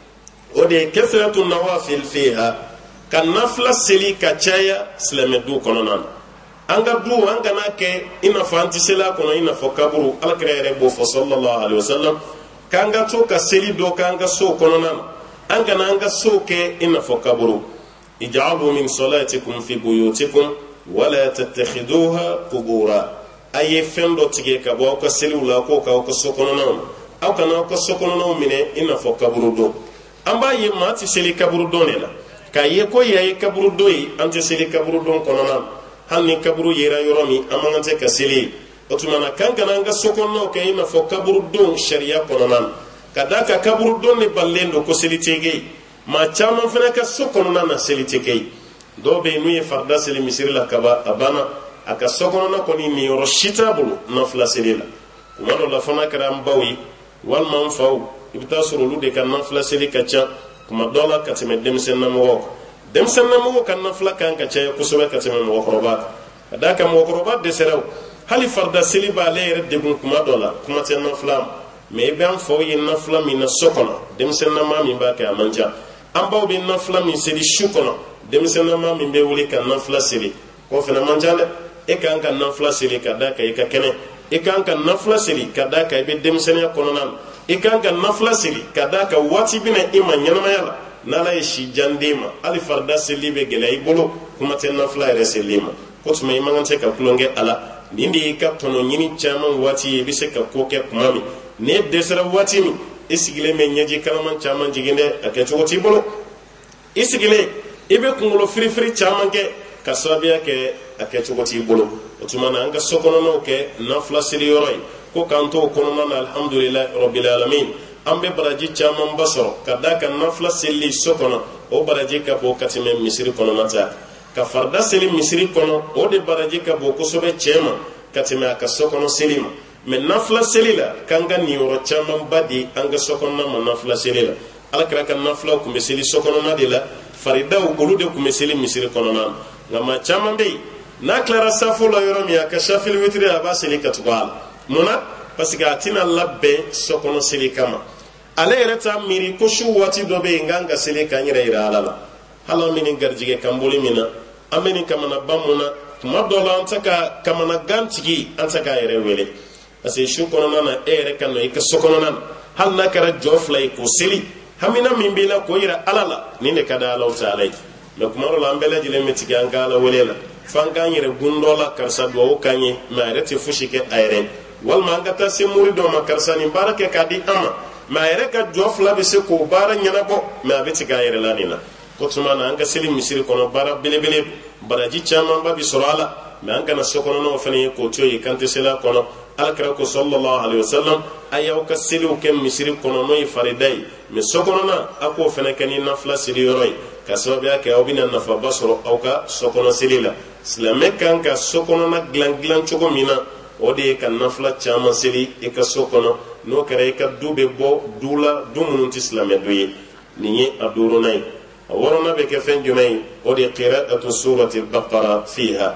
o de ye kasratu nawafil fiha ka nafila seli ka caya silamɛ du kɔnɔna na. an ka du an kana kɛ i n'a fɔ an tɛ seli a kɔnɔ i n'a fɔ kaburu alakira yɛrɛ b'o fɔ sallallahu alaihi wasallam k'an ka to ka seli dɔ k'an ka sow kɔnɔna na an kana an ka sow kɛ i n'a fɔ kaburu. ij'alu min salatikum fi buyutikum wala tattakhiduha qubura. a ye fɛn dɔ tigɛ ka bɔ aw ka seliw la k'o k'aw ka so kɔnɔnaw na aw kana aw ka so kɔnɔnaw minɛ i n'a fɔ kaburu don. an b'a ye maa tɛ seli kaburu don de la k'a ye ko yan ye kaburu don ye an tɛ seli kaburu don kɔnɔna na hali ni kaburu yera yɔrɔ min an man kan tɛ ka seli ye o tuma na kan kana an ka so kɔnɔnaw kɛ i n'a fɔ kaburu don sariya kɔnɔna na ka d'a kan kaburu don de balilen don ko seli tɛ kɛ yen maa caman fana ka so kɔnɔna na seli tɛ kɛ yen dɔw bɛ yen n'u ye farida seli misiri la kaba a banna a ka so kɔnɔna kɔni niyɔrɔ si t'a bolo nafila seli la kuma dɔ la fana kɛra an baw ye walima an faw i bɛ taa sɔrɔ olu de ka nafila seli ka ca kuma dɔ la ka tɛmɛ denmisɛnninlamɔgɔw kan denmisɛnninlamɔgɔw ka nafila kan ka caya kosɛbɛ ka tɛmɛ mɔgɔkɔrɔba kan ka d'a kan mɔgɔkɔrɔba dɛsɛra o hali farida seli b'ale yɛrɛ degun kuma dɔ la kuma tɛ nafila ma mɛ i bɛ an faw ye nafila min na so kɔnɔ denmisɛnninlama min b'a kɛ a man ca an baw bɛ nafila min seli su kɔnɔ denmisɛnninlama min bɛ wuli ka nafila seli k'o fana man ca dɛ e kan ka nafila seli ka d'a kan i ka kɛnɛ i kan ka nafila seli ka d'a kan i bɛ denmisɛnninya kɔnɔna na i kan ka nafila seli ka d'a kan waati bɛna i ma ɲɛnamaya la n'ala ye si jan d'e ma hali farida seli bɛ gɛlɛya i bolo kuma tɛ nafila yɛrɛ seli ma o tuma i man kan tɛ ka tulonkɛ a la nin de y'i ka tɔnɔ ɲini caman waati ye i bɛ se ka ko kɛ tuma min n'e dɛsɛra waati min i sigilen bɛ ɲɛji kalaman caman jigin dɛ a kɛcogo t'i bolo i sigilen i bɛ kunkolo firifiri caman kɛ ka sababuya kɛ a kɛcogo t'i bolo o tuma na an ka so kɔnɔnaw kɛ nafila seli yɔrɔ ye ko k'an to o kɔnɔna na alhamdulilayi rabbil alamin an bɛ baraji caman ba sɔrɔ ka d'a kan nafila seli so kɔnɔ o baraji ka bon ka tɛmɛ misiri kɔnɔna ta ka farida seli misiri kɔnɔ o de baraji ka bon kosɛbɛ cɛ ma ka tɛmɛ a ka so kɔnɔ seli ma mɛ nafila seli la k'an ka niyɔrɔ caman ba di an ka so kɔnɔna ma nafila seli la alakira ka nafilaw tun bɛ seli so kɔnɔna de la faridaw olu de tun bɛ seli misiri kɔnɔna na nka maa caman bɛ yen n'a tilara safo la yɔrɔ min a ka safili witiri a b'a seli ka tugu a la munna parce que a tɛna labɛn so kɔnɔ seli kama ale yɛrɛ t'a miiri ko su waati dɔ bɛ yen n kan ka seli k'an yɛrɛ yira ala la hali an bɛ nin garijɛgɛ kan boli min na an bɛ nin kamanaban mun na tuma dɔ la an tɛ ka kamanagan tigi an tɛ k'a yɛrɛ wele parce que su kɔnɔna na e yɛrɛ ka na i ka so kɔnɔna na hali n'a kɛra jɔ fila ye k'o seli hamina min b'i la k'o yira ala la nin de ka di ala ta ala ye mɛ kuma dɔ la an bɛɛ lajɛlen bɛ tigɛ an ka ala wele la f'an k'an yɛrɛ gun dɔ la karisa duwawu k'an ye mɛ a yɛrɛ tɛ fosi kɛ a yɛrɛ walima an ka taa se muri dɔ ma karisa nin baara kɛ k'a di an ma mɛ a yɛrɛ ka jɔ fila bɛ se k'o baara ɲɛnabɔ mɛ a bɛ tigɛ a yɛrɛ la nin na o tuma na an ka seli misiri kɔnɔ baara belebele baraji camanba bi sɔrɔ a la mɛ an kana so kɔnɔnaw fana ye k'o to ye kan tɛ seli a kɔnɔ alakira ko sallallahu alaihi wasallam a y'aw ka seliw kɛ misiri kɔnɔ n'o ye farida ye mɛ so kɔnɔna a k'o fana kɛ ni nafila seli yɔrɔ ye ka sababuya kɛ aw bɛna nafaba sɔrɔ aw ka so kɔnɔ seli la silamɛ kan ka so kɔnɔna dilan cogo min na o de ye ka nafila caman seli i ka so kɔnɔ n'o kɛra i ka du bɛ bɔ du la du minnu tɛ silamɛ du ye nin ye a duurunan ye a wɔɔrɔnan bɛ kɛ fɛn jumɛn ye o de ye qira'atu surati baqara fiha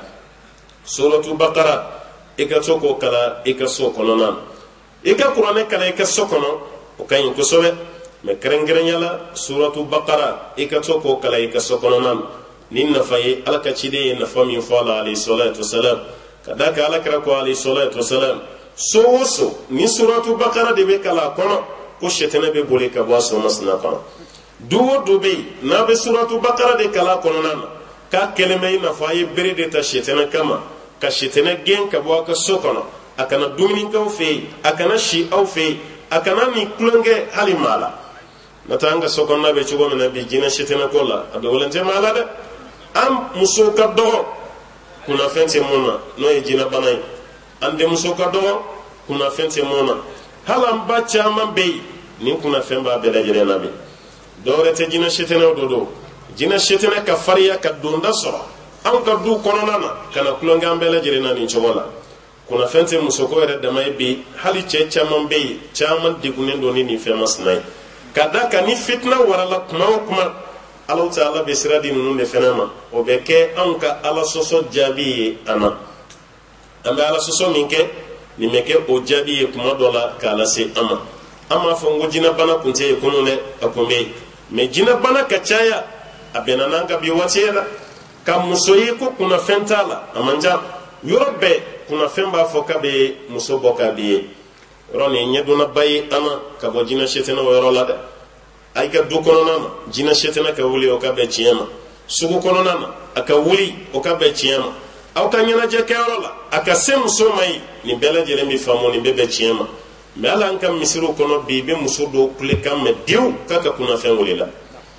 suratu baqara i ka to k'o kala i ka so kɔnɔna na i ka kuranɛ kala i ka so kɔnɔ o ka ɲi kosɛbɛ mɛ kɛrɛnkɛrɛnya la suratu baqara i ka to k'o kala i ka so kɔnɔna na nin nafa ye ala ka ciden ye nafa min fɔ a la alayhi salatu wasalam ka da ka ala kɛra ko alayhi salatu wasalam so o so ni suratu baqara de bɛ kala a kɔnɔ ko sɛtɛnɛ bɛ boli ka bɔ a so masina kɔnɔ du o du bɛ yen n'a bɛ suratu baqara de kala a kɔnɔna na k'a kɛlen bɛ i n'a fɔ a ye bere de ta sɛtɛnɛ kama ka sɛtɛnɛ gɛn ka bɔ a ka so kɔnɔ a kana dumuni kɛ aw fɛ yen a kana si aw fɛ yen a kana ni tulonkɛ hali maa la n'o tɛ an ka so kɔnɔna bɛ cogo min na bi jinɛ sɛtɛnɛ ko la a dogolen tɛ maa la dɛ an musow ka dɔgɔ kunnafɛn tɛ mun na n'o ye jinɛ bana ye an denmuso ka dɔgɔ kunnafɛn tɛ mun na hali an ba caman bɛ yen nin kunnafɛn b'a bɛɛ lajɛlen na bi dɔwɛrɛ tɛ jinɛ sɛtɛnɛw do jinɛ sɛtɛnɛ ka farinya ka donda sɔrɔ an ka du kɔnɔna na ka na tulonkɛ an bɛɛ lajɛlen na nin cogo la kunnafɛn tɛ musoko yɛrɛ dama ye bi hali cɛ caman bɛ yen caman degunnen don ni nin fɛn masina ye ka da kan ni fitina warala kuma o kuma Allah ta'ala be sira di nunu de fenama o be ke an ka ala soso jabi ana ambe ala soso minke ni meke o jabi kuma dola kala se ama fongo jina bana kunte kunu ne akombe me jina bana kachaya abena nanga bi watela ka musoyi ko kuna fentala amanja yorobe kuna femba foka be muso boka be roni nyeduna bayi ana ka bo jina shetena woro lada ay ka du kono nama jina shetena ka wuli o ka be ciyama sugu kono nama aka wuli o ka be ciyama aw ka nyana je kero la aka sem so mai ni bela jere mi famo ni bebe ciyama me ala an kam misiru kono bi be muso do kule kam me diw kaka kuna fen wuli la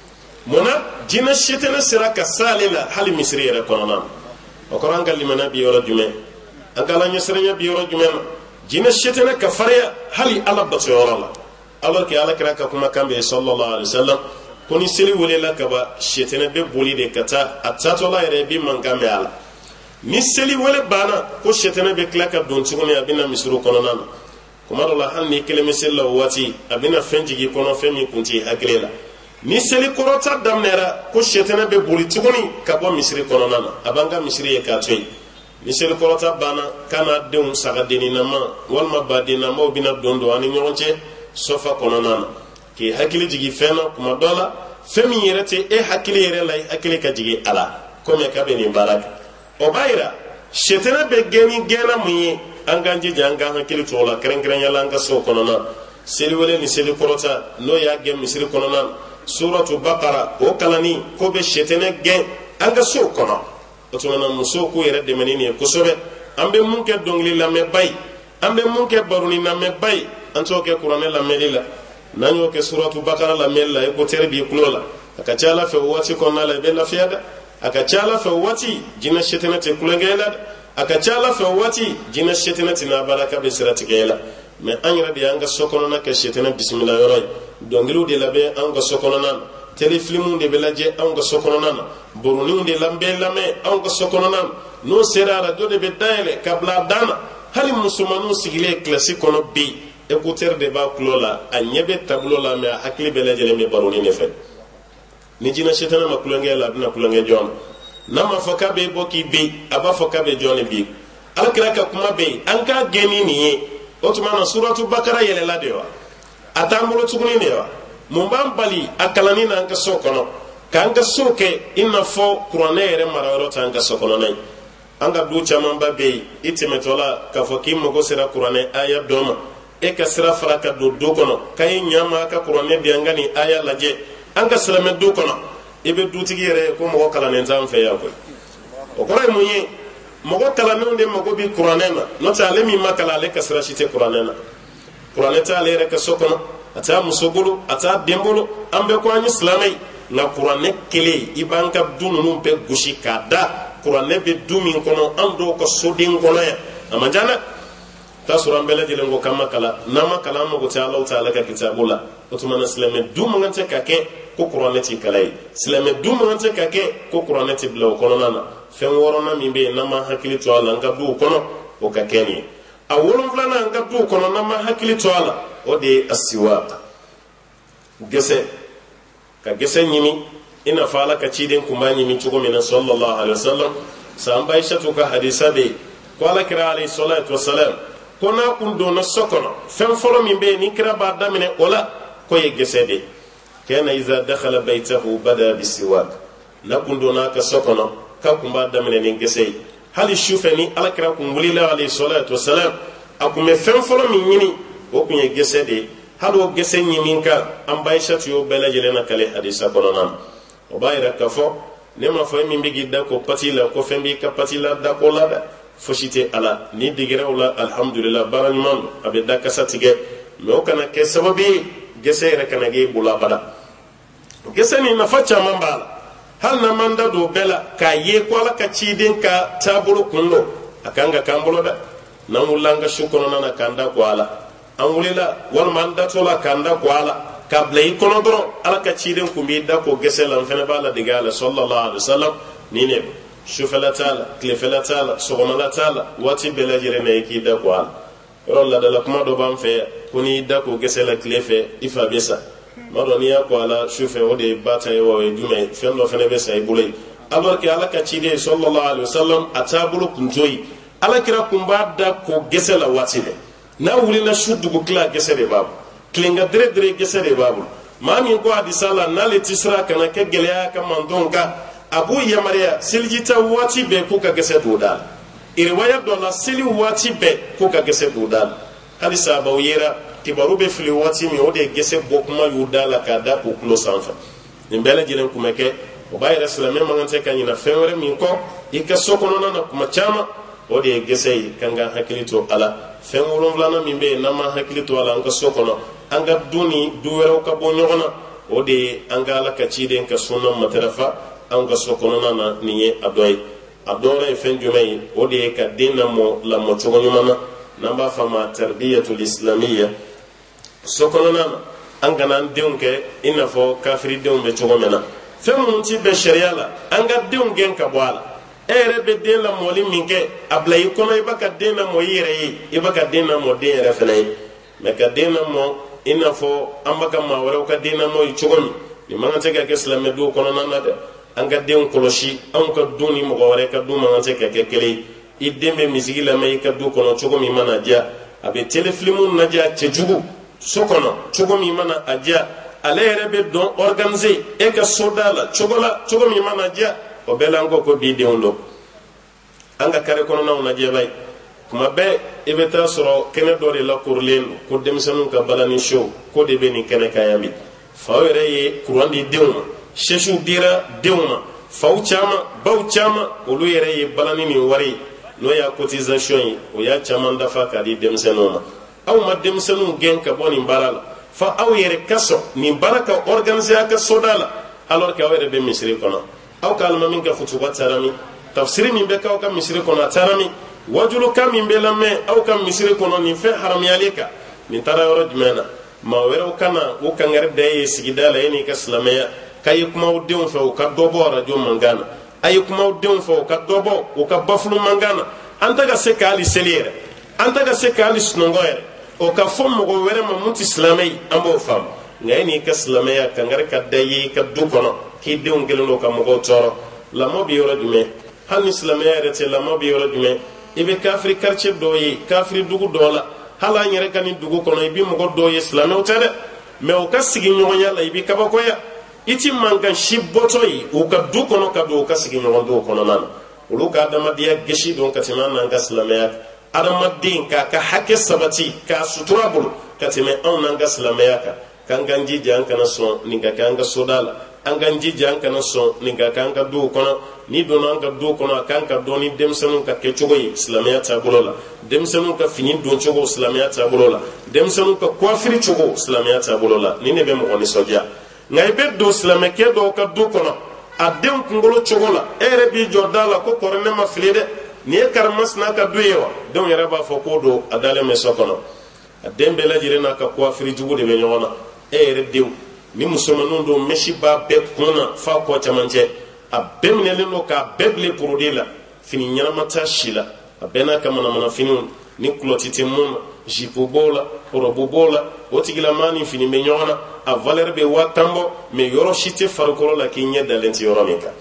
mona jina shetena sira ka salila hali misri yere kono nama o koranga limana bi yoro jume angala nyesrenya bi yoro jume jina shetena ka farya hali ala bato yoro la alors que ala kira ka kuma kambe sallallahu alaihi wasallam koni seli wole la kaba shetene be boli de kata atato la yere bi mangambe ala ni seli wole bana ko shetene be klaka don tugoni abina misru kono nan kuma do la hanni keleme sella wati abina fenjigi kono femi kunti aklela ni seli korota damnera ko shetene be boli tugoni kabo misri kono nan abanga misri e katoi ni seli korota bana kana deun saga deninama walma badinama obina dondo ani nyonche sofa kononana ki hakili jigi fena kuma dola femi yerete e hakili yere lay hakili ka jigi ala kome ka be ni baraka o bayra shetena be geni gena muyi anganji janga hakili tola kren yala anga so konona seli wele ni seli korota no ya gem misri konona suratu baqara o kalani ko be shetena gen anga so kono o to na muso ko yere de menini ko sobe ambe munke dongli la me bay ambe munke baruni na me bay anto ke qur'an la melila nanyo ke suratu baqara la mella e ko terbi kulola aka chala fe wati ko na la be la fiada aka chala fe wati jina shetena te kulengela aka chala fe wati jina shetena tina baraka be sirati gela me anyra de anga sokono na ke shetena bismillah yoroy dongilu de la be anga sokono na telefilmu de belaje anga sokono na boruni de lambe lame anga sokono na no serara do de be dayele kabla dana hali musumanu sigile classique kono bi écouteur de ba kulola a nyebe tablo la me hakili bele jele me baroni ne fe ni jina shetana ma kulonge la dina kulonge jon nama foka be boki bi aba foka be joni bi alkira ka kuma be an ka geni ni otumana suratu bakara yele la dewa atambulo tuguni ne wa mumban bali akalani na anka sokono ka anka soke inna fo qur'ane yere marawro ta anka sokono nay anga du chaman ba be itimetola ka foki mo go sira qur'ane aya doma e ka sira fara ka do kono kay nyama ka qur'ane bi angani aya laje anga salame do kono e be dutigi yere ko mo kala nen zam fe ya ko o ko ray munyi mo go kala non de mo go bi qur'ane na no ta le mi makala le ka sira shite qur'ane na qur'ane ta le re ka sokono ata musogulu ata dembolo ambe ko anyi islamai na qur'ane kele ibanka dununu be gushi kada qur'ane be dumin kono ando ko sodin kono ya amajana ta suran bele jelen go kama kala nama kala mo go ta Allah ta'ala ka kitabula otumana islame dum ngante kake ko qur'ane ti kalai islame dum ngante kake ko qur'ane ti blo kono nana fen worona mi be nama hakili to Allah nga du kono o kakeni awolum flana nga du kono nama hakili to Allah o de asiwaq gese ka gese nyimi ina fala ka ciden kuma nyimi tugo mina sallallahu alaihi wasallam sa Aisha to ka hadisa be ko ala kira alayhi salatu wassalam kona kundo na sokono fen folo min be ni kira ba damine wala ko ye gese de kana iza dakhala baytahu bada bisiwak na kundo na ka sokono ka kumba damine ni gese hali shufeni ala kira kun wulila alayhi salatu wassalam akume fen folo min nyini o kun ye gese de hado gese nyimin ka an Aisha to bela jelena kale hadisa kono nan o bayra ka fo ne ma fo min bigi da ko patila ko fembi ka patila da ko lada foshite ala ni digira wala alhamdulillah baral man abe da kasatige me o kana ke sababi gese re kana ge bula bada gese ni na facha mambala hal na manda do bela ka ye ko ala ka ciden ka tabulu kunno akanga kambulo da nan wulanga shukono nana kanda ko ala an wulila wal manda tola kanda ko ala kabla ikono doro ala ka ciden kumbi da ko gese lan fene bala digala sallallahu alaihi wasallam ni ne shufala taala klefala taala sogomala taala wati bela jere ne ki da ko ala ro la dala kuma do ban fe kuni da ko gese la klefe ifa besa madoniya ko ala shufe o de bata ye wa jume fendo fene be say bulay alors que ala ka cide sallallahu alaihi wasallam atabulu kunjoyi ala kira kumba da ko gesela watide na wuli na shuddu kla gesere babu klinga dre gesere babu mami ko hadisala na le tisra kana ke gelya ka mandonga abu yamariya siljita wati be ko ka gese dodal irwaya do la sili wati be ko ka gese dodal hadisa ba yera tibaru be fili wati mi o de gese bokuma yudala ka da ko klo sanfa nimbele jilen kumeke o bayra islame mangante kanyina fewre min ko ika sokono na kuma chama o de gese kanga hakilito ala fewro vlana mimbe nama hakilito ala nga sokono anga duni duwero ka bonyogona o de anga la ka cide ka sunna matarafa anga sokono na niye adoy fenjumay o de ka dinamo la mo chogonyuma namba fama tarbiyatul islamiyya sokono na anga nan deunke ina fo kafiri deumbe chogomena femu ti be sharia la anga deungen ka bwala ere be de la moli minke ablay kono ibaka de na mo yire ibaka de na mo de yere fenay me ka de na mo ina fo ambaka ma wara ka de na mo chogomi ni mangate ka islam do kono na de anga deun koloshi an ka duni mo wara ka du mangate ka kele idembe misigi la may ka du kono chogomi mana ja abe telefilmu na ja chejugu sokono chogomi mana aja ala yere be don organiser e ka sodala chogomi mana ja o belango ko bi de ondo anga kare kono na ona je bay kuma be ibeta soro kene do de la kurlen ko demsanu ka balani show ko de be ni kene kayami fawere ye kurandi deuma sheshu dira deuma faw chama baw chama olu yere ye balani ni wari no ya cotisation o ya chama ndafa ka di demsenoma aw ma demsanu gen ka boni balala fa aw yere kaso ni baraka organiser ka sodala alors que awere be misri kono aw kalma min ka futuba tarami tafsiri min be ka ka misri kono tarami wajulu kam min be lamme aw kam misri kono ni fe haram yalika ni tara yoro jmena ma wero kana o kangare de sigidala yani ka islamaya kay kuma o deun fe o ka dobo radio mangana ay kuma o deun fe o ka dobo o ka baflu mangana anta ga se kali selire anta ga se kali snongoere o ka fom mo were ma muti islamay ambo fam ngayni ka islamaya kangare ka dayi ka du kono ki deun gelelo ka mo toro la mo bi yoro jume han islamaya rete la mo bi yoro jume ibe kafri quartier doyi kafri dugu dola hala nyere kani dugu kono ibi mo doyi islamay o tade me o ka sigi nyonya la ibi kabako ya iti mangan shibbotoyi o ka du kono ka do ka sigi nyonya do kono nan ulu ka dama dia geshi don ka timana nga islamaya adama din ka hakke sabati ka sutura bulu ka time on nga islamaya ka kanganji jan kana so ninga kanga sodala anganji jan kana so ninga kanga do kono ni do nanga do kono kanka do ni demsanu ka ke chogoyi islamiyya ta bulola demsanu ka fini do chogo islamiyya ta bulola demsanu ka kwafiri chogo islamiyya ta bulola ni ne be mo oni soja ngai be do islamike do ka do kono adem kungolo chogola ere bi jordala ko korne ma flede ni e karmas na ka duyewa don yara ba fo ko do adale me sokono adem be la jire na ka kwafiri jugo de be nyona ere dew ni musulmanu do meshi ba be kuna fa ko chamanje abemne leno ka beble purudila fini nyaramata shila abena kama na mana fini ni klotite mun jipo bola robo bola otigila mani fini menyona a valeur be watambo me yoro shite farukolo la kinya dalenti yoro meka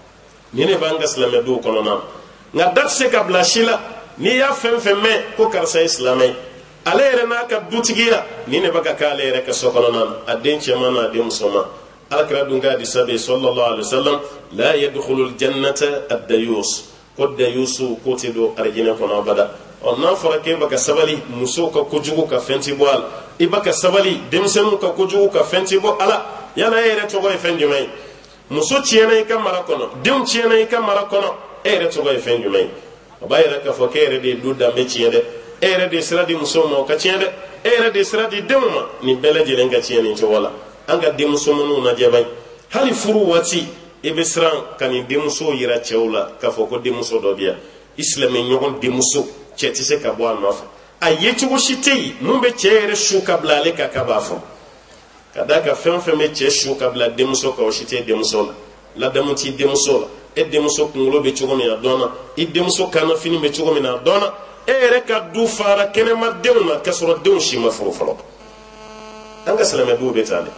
ni ne banga islamé do kono na nga dat se kabla shila ni ya femfemme ko karsa islamé ale yɛrɛ n'a ka dutigiya ni ne baka k'ale yɛrɛ ka sokɔnɔ na a den cɛman n'a den musoman alakira dun ka hadisa be sallallahu alaihi wasallam la yadkhulu aljannata ad-dayus ko dayusu ko te do arjina kono abada on n'a fɔra k'e baka sabali muso ka kojugu ka fɛn ti bɔ a la i baka sabali denmisɛnninw ka kojugu ka fɛn ti bɔ a la yala e yɛrɛ tɔgɔ ye fɛn jumɛn ye muso tiɲɛna i ka mara kɔnɔ denw tiɲɛna i ka mara kɔnɔ e yɛrɛ tɔgɔ ye fɛn jumɛn ye o b'a yɛrɛ k'a fɔ k'e yɛrɛ de ye du danbe tiɲɛ dɛ ere de sira di muso ma ka tiɲɛ dɛ ere de sira di denw ma ni bɛɛ lajɛlen ka tiɲɛ nin cogo la an ka denmuso minnu lajɛ ban hali furu waati i bɛ siran ka nin denmuso yira cɛw la k'a fɔ ko denmuso dɔ bɛ yan i silamɛ ɲɔgɔn denmuso cɛ tɛ se ka bɔ a nɔfɛ a ye cogo si tɛ yen mun bɛ cɛ yɛrɛ su ka bila ale kan k'a b'a fɔ ka d'a kan fɛn o fɛn bɛ cɛ su ka bila denmuso kan o si tɛ denmuso la ladamu t'i denmuso la e denmuso kunkolo bɛ cogo min na dɔn na i denmuso kanafini bɛ cogo min na dɔn na e yɛrɛ ka du fara kɛnɛma denw na k'a sɔrɔ denw si ma furu fɔlɔ an ka silamɛ duw bɛ taa dɛ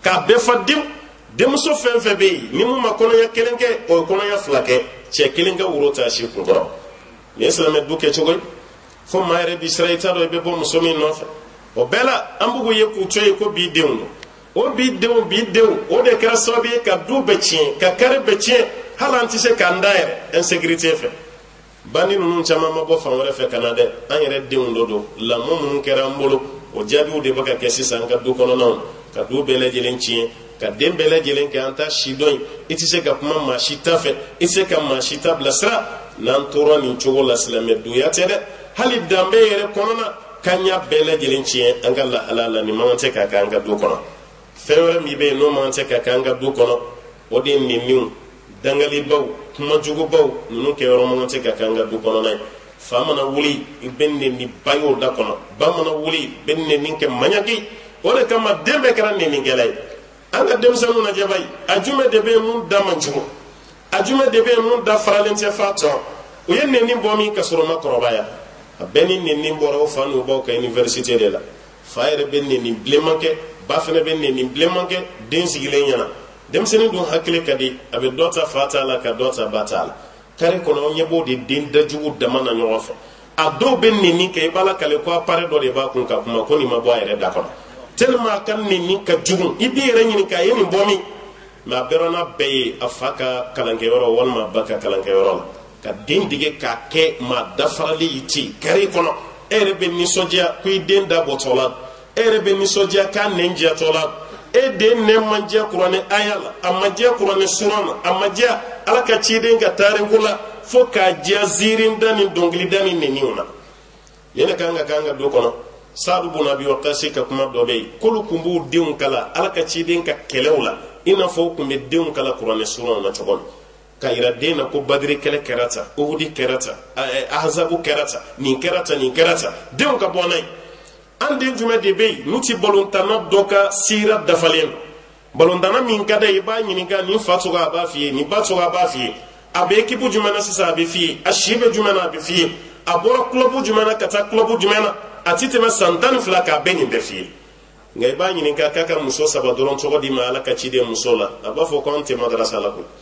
ka bɛɛ fa denmuso fɛn fɛn bɛ yen ni mun ma kɔnɔya kelen kɛ o ye kɔnɔya fila kɛ cɛ kelen ka woro t'a si kun kɔrɔ nin ye silamɛ du kɛ cogo ye fo maa yɛrɛ bi sira i t'a dɔn i bɛ bɔ muso min nɔfɛ o bɛɛ la an b'u ye k'u to yen ko b'i denw don o b'i denw o de kɛra sababu ye ka du bɛɛ tiɲɛ ka kari bɛɛ tiɲɛ hali an tɛ se k'an da yɛrɛ insécurité fɛ bandi ninnu caman ma bɔ fan wɛrɛ fɛ ka na dɛ an yɛrɛ denw dɔ don lamɔ minnu kɛra an bolo o jaabiw de bɛ ka kɛ sisan an ka du kɔnɔnaw ka du bɛɛ lajɛlen tiɲɛ ka den bɛɛ lajɛlen kɛ an ta si dɔn i tɛ se ka kuma maa si ta fɛ i tɛ se ka maa si ta bilasira n'an tora nin cogo la silamɛ duya tɛ dɛ hali danbe yɛrɛ kɔnɔna kan y'a bɛɛ lajɛlen tiɲɛ an ka lahala la nin man kan tɛ ka kɛ an ka du kɔnɔ fɛn wɛrɛ min bɛ yen n'o man kan tɛ ka kɛ an ka du kɔnɔ o de ye nɛniw dangalibaw kumajugubaw ninnu kɛyɔrɔ man kan tɛ ka kɛ an ka du kɔnɔna ye fa mana wuli i bɛ nɛni ba y'o da kɔnɔ ba mana wuli i bɛ nɛni kɛ maɲaki o de kama den bɛɛ kɛra nɛnikɛla ye an ka denmisɛnninw lajɛ bayi a jumɛn de bɛ yen mun da man jugu a jumɛn de bɛ yen mun da faralen tɛ fa tɔn o ye nɛni bɔ min ka sɔrɔ o ma kɔrɔbaya a bɛɛ ni nɛni bɔra o fa n'o baw ka université de la fa yɛrɛ bɛ nɛni bilenman kɛ ba fana bɛ nɛni bilenman kɛ den sigilen ɲɛna denmisɛnnin dun hakili ka di a bɛ dɔ ta fa t'a la ka dɔ ta ba t'a la kari kɔnɔ aw ɲɛ b'o de den dajugu dama na ɲɔgɔn fɛ a dɔw bɛ nɛni kɛ i b'a la kale ko appareil dɔ de b'a kun ka kuma ko nin ma bɔ a yɛrɛ da kɔnɔ tellement a ka nɛni ka jugu i b'i yɛrɛ ɲininka a ye nin bɔ min mais a bɛɛ n'a bɛɛ ye a fa ka kalankɛyɔrɔ walima a ba ka kalankɛyɔrɔ la ka den dege k'a kɛ maa dafarali y'i ci kari kɔnɔ e yɛrɛ bɛ nisɔndiya ko i den da bɔtɔ la e yɛrɛ bɛ nisɔndiya k'a nɛn diyatɔ la e den nɛn ma diya kuranɛ aya la a ma diya kuranɛ sura la a ma diya ala ka ciden ka tariku la fo k'a diya ziirin da ni dɔnkili da ni nɛniw na yɛlɛ kan ka du kɔnɔ Saadu bun Abi Waqasi ka kuma dɔ bɛ yen k'olu tun b'u denw kala ala ka ciden ka kɛlɛw la i n'a fɔ u tun bɛ denw kala kuranɛ sura na cogo min ka yira den na ko badiri kɛlɛ kɛra tan uhudi kɛra tan ahazabu kɛra tan nin kɛra tan nin kɛra tan denw ka bɔ n'a ye an den jumɛn de bɛ yen n'u ti balontanna dɔ ka sira dafalen don balontanna min ka da i b'a ɲininka nin fa tɔgɔ a b'a f'i ye nin ba tɔgɔ a b'a f'i ye a bɛ ekipu jumɛn na sisan a bɛ f'i ye a si bɛ jumɛn na a bɛ f'i ye a bɔra kulobu jumɛn na ka taa kulobu jumɛn na a ti tɛmɛ san 12 k'a bɛɛ nin bɛɛ f'i ye nka i b'a ɲininka k'a ka muso 3 dɔrɔn tɔgɔ di ma ala ka ciden muso la a b'a fɔ ko an tɛ madarasa la koyi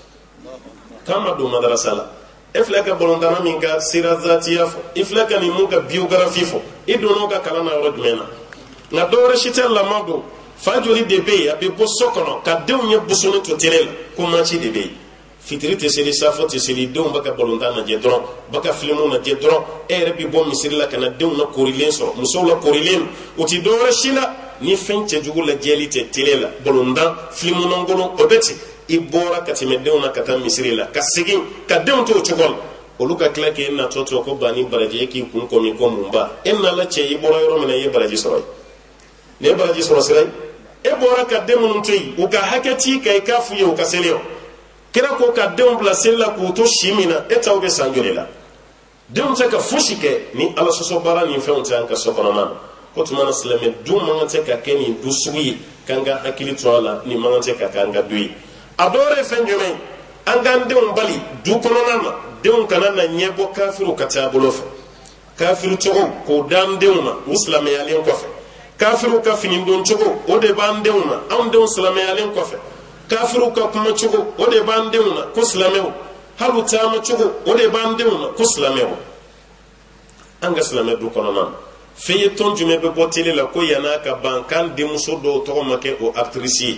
k'an ma don madarasa la e filɛ ka balontanna min ka sira zatiya fɔ i filɛ ka nin mun ka biographie fɔ i donn'o ka kalan na yɔrɔ jumɛn na nka dɔwɛrɛ si tɛ lamɔ don fa joli de bɛ yen a bɛ bɔ so kɔnɔ ka denw ɲɛ busuni to tele la ko maci de bɛ yen fitiri tɛ seli safo tɛ seli denw bɛ ka balontan lajɛ dɔrɔn bɛ ka filimu lajɛ dɔrɔn e yɛrɛ bɛ bɔ misiri la ka na denw la korilen sɔrɔ musow la korilen o ti dɔwɛrɛ si la ni fɛn cɛjugu lajɛli tɛ tele la balontan filimu lankolon o bɛ ten i bɔra ka tɛmɛ denw na ka taa misiri la ka segin ka denw to o cogo la olu ka tila k'e natɔ to ko bani baraji e k'i kun kɔmi ko mun ba e nana cɛ i bɔra yɔrɔ min na i ye baraji sɔrɔ ye nin ye baraji sɔrɔ sira ye e bɔra ka den minnu to yen u ka hakɛ t'i kan i k'a f'u ye u ka seli o kira ko ka denw bila seli la k'u to si min na e taw bɛ san joli la denw tɛ ka fosi kɛ ni ala sɔsɔ baara ni fɛnw tɛ an ka so kɔnɔna na ko tuma na silamɛ du man kan tɛ ka kɛ nin du sugu ye k'an ka hakili to a la nin man kan tɛ ka kɛ an ka du ye a dɔwɛrɛ ye fɛn jumɛn an k'an denw bali du kɔnɔna na denw kana na ɲɛ bɔ kafiru ka taa bolo fɛ kafiru cogo k'o d'an denw ma u silamɛyalen kɔfɛ kafiru ka fini don cogo o de b'an denw na anw denw silamɛyalen kɔfɛ kafiru ka kuma cogo o de b'an denw na ko silamɛw hali u taama cogo o de b'an denw na ko silamɛw an ka silamɛ du kɔnɔna na fɛn ye tɔn jumɛn bɛ bɔ tele la ko yan'a ka ban k'an denmuso dɔw tɔgɔ ma kɛ o actrice ye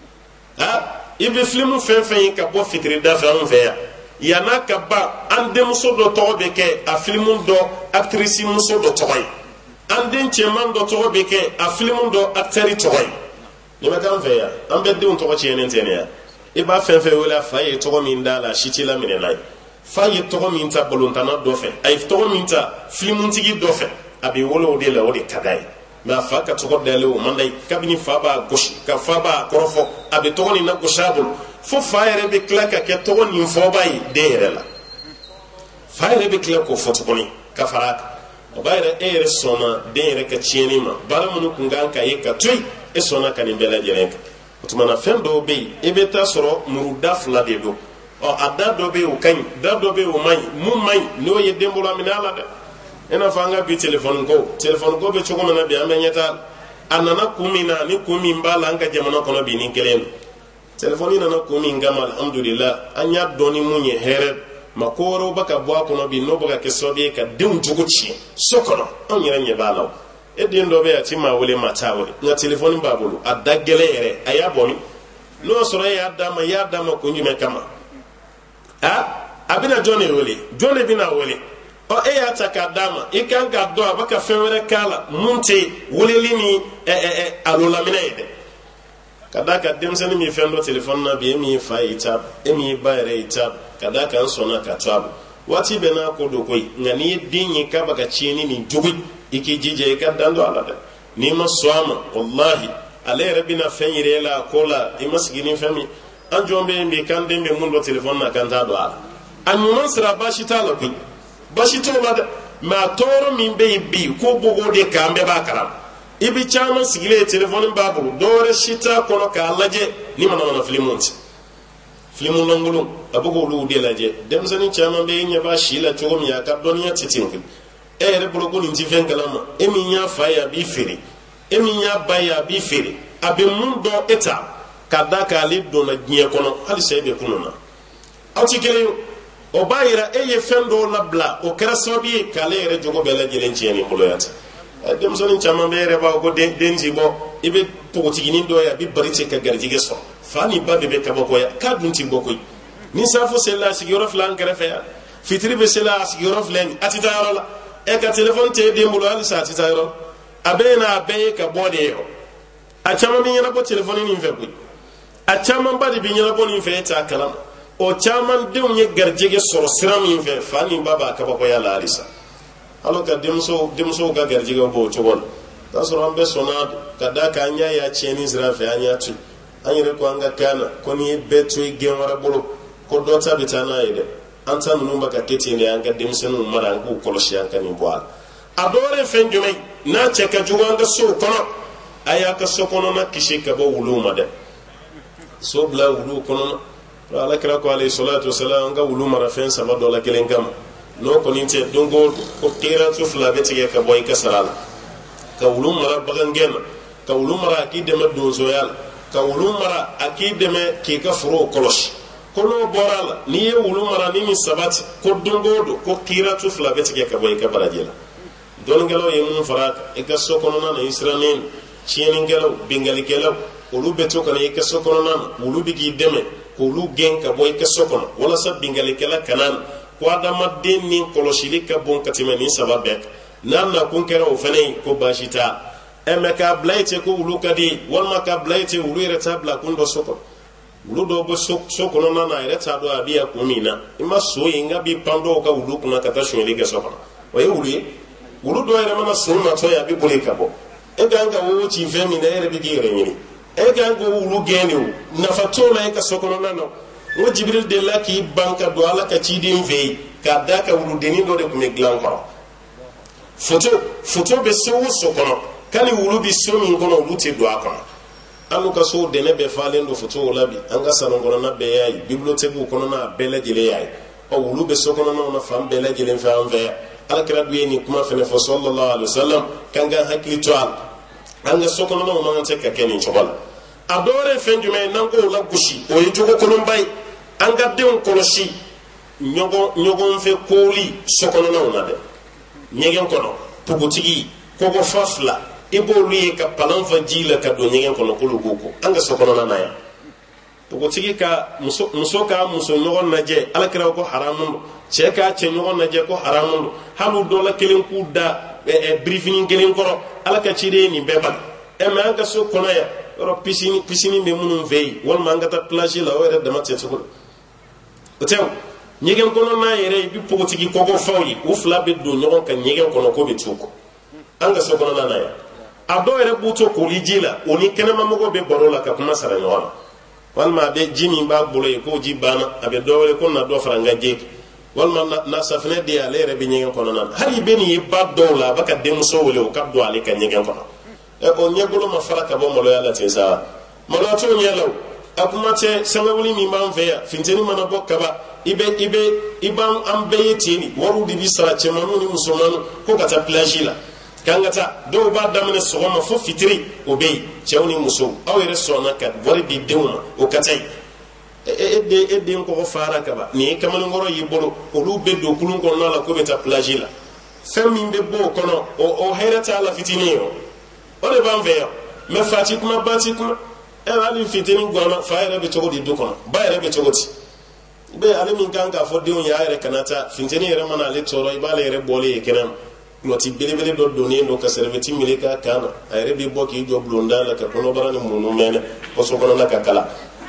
i bɛ filimu fɛn fɛn ye ka bɔ fitirida fɛ anw fɛ yan yan'a ka ban an denmuso dɔ tɔgɔ bɛ kɛ a filimu dɔ actrice muso dɔ tɔgɔ ye an den cɛman dɔ tɔgɔ bɛ kɛ a filimu dɔ acteur tɔgɔ ye nin bɛ k'an fɛ yan an bɛ denw tɔgɔ tiɲɛnen tɛ nin yan i b'a fɛn fɛn wele a fa ye tɔgɔ min d'a la si t'i laminɛ n'a ye fa ye tɔgɔ min ta balontanna dɔ fɛ a ye tɔgɔ min ta filimutigi dɔ fɛ a bɛ wele o de la o de ka d'a ye mɛ a fa ka tɔgɔ dayɛlɛ o man d'a ye kabini fa b'a gosi ka fa b'a kɔrɔfɔ a bɛ tɔgɔ nin lagosi a bolo fo fa yɛrɛ bɛ tila ka kɛ tɔgɔ nin fɔba ye den yɛrɛ la fa yɛrɛ bɛ tila k'o fɔ tuguni ka fara a kan o b'a yɛrɛ e yɛrɛ sɔnna den yɛrɛ ka tiɲɛni ma baara minnu kun kan ka ye ka to yen e sɔnna ka nin bɛɛ lajɛlen kɛ o tuma na fɛn dɔw bɛ yen i bɛ taa sɔrɔ muru da 2 de don a da dɔ bɛ yen o ka ɲi da dɔ bɛ yen o man ɲi mun man ɲi n'o ye den bolo a minɛ a la dɛ i n'a fɔ an ka bi telefɔni ko bɛ cogo min na bi an bɛ ɲɛ t'a la anana kumina ni kumin bala anga jamana kono bi ni kelen telefoni nana kumin gama alhamdulillah anya doni munye here makoro baka bwa kono bi no baka kesobe ka dum juguchi sokono on yere nye balaw edin do be ati ma wole matawe na telefoni babulu adagele yere ayaboni no soro ya dama kunjume kama abina jone wole jone bina wole o ya taka dama ikan ga do abaka fewere kala munte wolelini alola minede kadaka demsani mi fendo telefon na bi emi fa itab emi bayre itab kadaka nsona katab wati bena ko do koy ngani dinyi ka baka chini ni jubi iki jije ka dando ala ni maswama wallahi ale rabbina fenyire la kola imasgini fami anjombe mbi kan dembe mundo telefon na kan ta do ala anyuma sira bashita la koy bashito ma toro min be bi ko bogo de kambe bakaram ibi chama sigile telefoni babu dore shita kono ka laje ni mana filimunti filimun langulu abugo lu de laje demzani chama be nya ba shila chogom ya ka doniya titinki re bulogo ni tifen kalama emi nya faya bi fere emi nya baya bi fere abe mundo eta kadaka li dona gnie kono ali sebe kununa atikele o bayira eye fendo labla o karasobi kale re jogo bela jelenci ni buloyata dem sonin chama be re ba ko denji bo ibe pogotigini do ya bi barite ka garjige so fani babbe be kabo ko ya ka dunti bokoy ni safo sella sigiro flan kare fe fitri be sella sigiro flan atita yorola e ka telephone te de mbulo ali sa atita yoro abena be ka bode yo a chama bi nyana bo telephone ni fe ko a chama ba de bi nyana bo ni fe ta kalam o chama de unye garjige soro siram ni fe fani baba ka ko ya la alisa alo ka demso ga garjiga bo chobon ta so rambe sona kada ka anya ya cheni zira fe anya tu anyere ko anga kana ko ni betu gemara bolo ko dota bitana ide anta numba ka kete ne anga demso no mara ko koloshi anga ni boal adore fenjume na cheka juwanga so kono aya ka so kono na kishika bo wuluma de so bla wulu kono ala kira ko alayhi salatu wassalam anga wuluma rafen sama dola kelen kam no ko ninte dongo ko tera to fla beti ka boy ka sarala ka wulum mara bagangen ka wulum mara akide ma donzo yal ka wulum mara akide me ke ka furo kolosh kono boral ni ye wulum mara ni mi sabati ko dongo do ko tera to fla beti ka boy ka barajela don gelo ye mun faraka e ka sokono na isranin chien gelo bingali gelo ulu beto kana e ka sokono na ulu bigi deme ko ulu gen ka boy ka sokono wala sa bingali kala kanan ko adama den ni kolosili ka bon katima ni sababe nan na kun kera o fane ko bashita emeka blaite ko wulu kadi wal ka blaite wulu reta bla kun do soko wulu do bo soko no na reta do abia ko mina ima so inga bi pando ka wulu kuna kata shwele ga soko o ye wulu do ere mana so na to ya bi bole ka bo e ganga wo ti femi na ere bi gere ni e ganga wulu gene na fatola ka soko no no wo jibril de la ki banka do ala ka ci din ve ka da ka wulu deni do de ko me glan ko foto be so so kono kali wulu bi so min kono wulu te do akon anu ka so de ne be falen do foto wala bi anga salon kono na be yayi bibliothèque kono na bele jele yayi o wulu be so kono na fam bele jele fa am ve ala kra bi ni kuma fene fo sallallahu alaihi wasallam kanga hakli to al anga so kono na ma te ka keni chobal adore fenjume nango la gushi o yijogo kono bay anga den koloshi nyogo fe koli sokono na una de nyegen kono pugutigi kogo fafla ibo luye ka palanfa jila ka do nyegen kono kulu goko anga sokono na naya pugutigi ka muso ka muso nyogo naje alakira ko haramun che ka che nyogo naje ko haramun halu dola kelen ku da briefing kelen koro alaka chire ni beba e ma anga so kono ya ro pisini be munun vey wal ma anga ta plage la were de matete ko otew nyegen kono na yere bi pogotigi kogo fawyi u fla be do nyogon kan nyegen kono ko be tuko anga so kono na ya ado yere buto ko lijila oni kenema mogo be borola ka kuma sara nyogon wal ma be jimi ba bulo ko jibana abe dowle ko na do franga je wal ma na safne de ale yere be nyegen kono na hali be ni ba dowla baka de muso wole o kabdo ale kan nyegen kono e o nyegolo ma faraka bo molo yalla tesa molo to nyelaw akumate sangawuli mi man feya finteni mana bokkaba iban ambeye tini waru di bisara chemanu ni musomanu ko kata plage la kangata do ba damne sogoma fo fitiri o be chewni muso aw yere sona ka wari di dewma o katay edde ko fara kaba ni kamal ngoro yibolo olu be do kulun ko na la ko beta plagila fami be bo kono o herata la fitini o le ban veya me fatikuma batikuma ali fitini gona faira be togo di do kono bayra be togoti be ale min kanga fo de on ya yere kanata fitini yere mana le toro ibale yere bole e kenam loti belebele do doni do ka serveti milika kana ayre be boki do blonda la ka kono barani munu mena o so kono la ka kala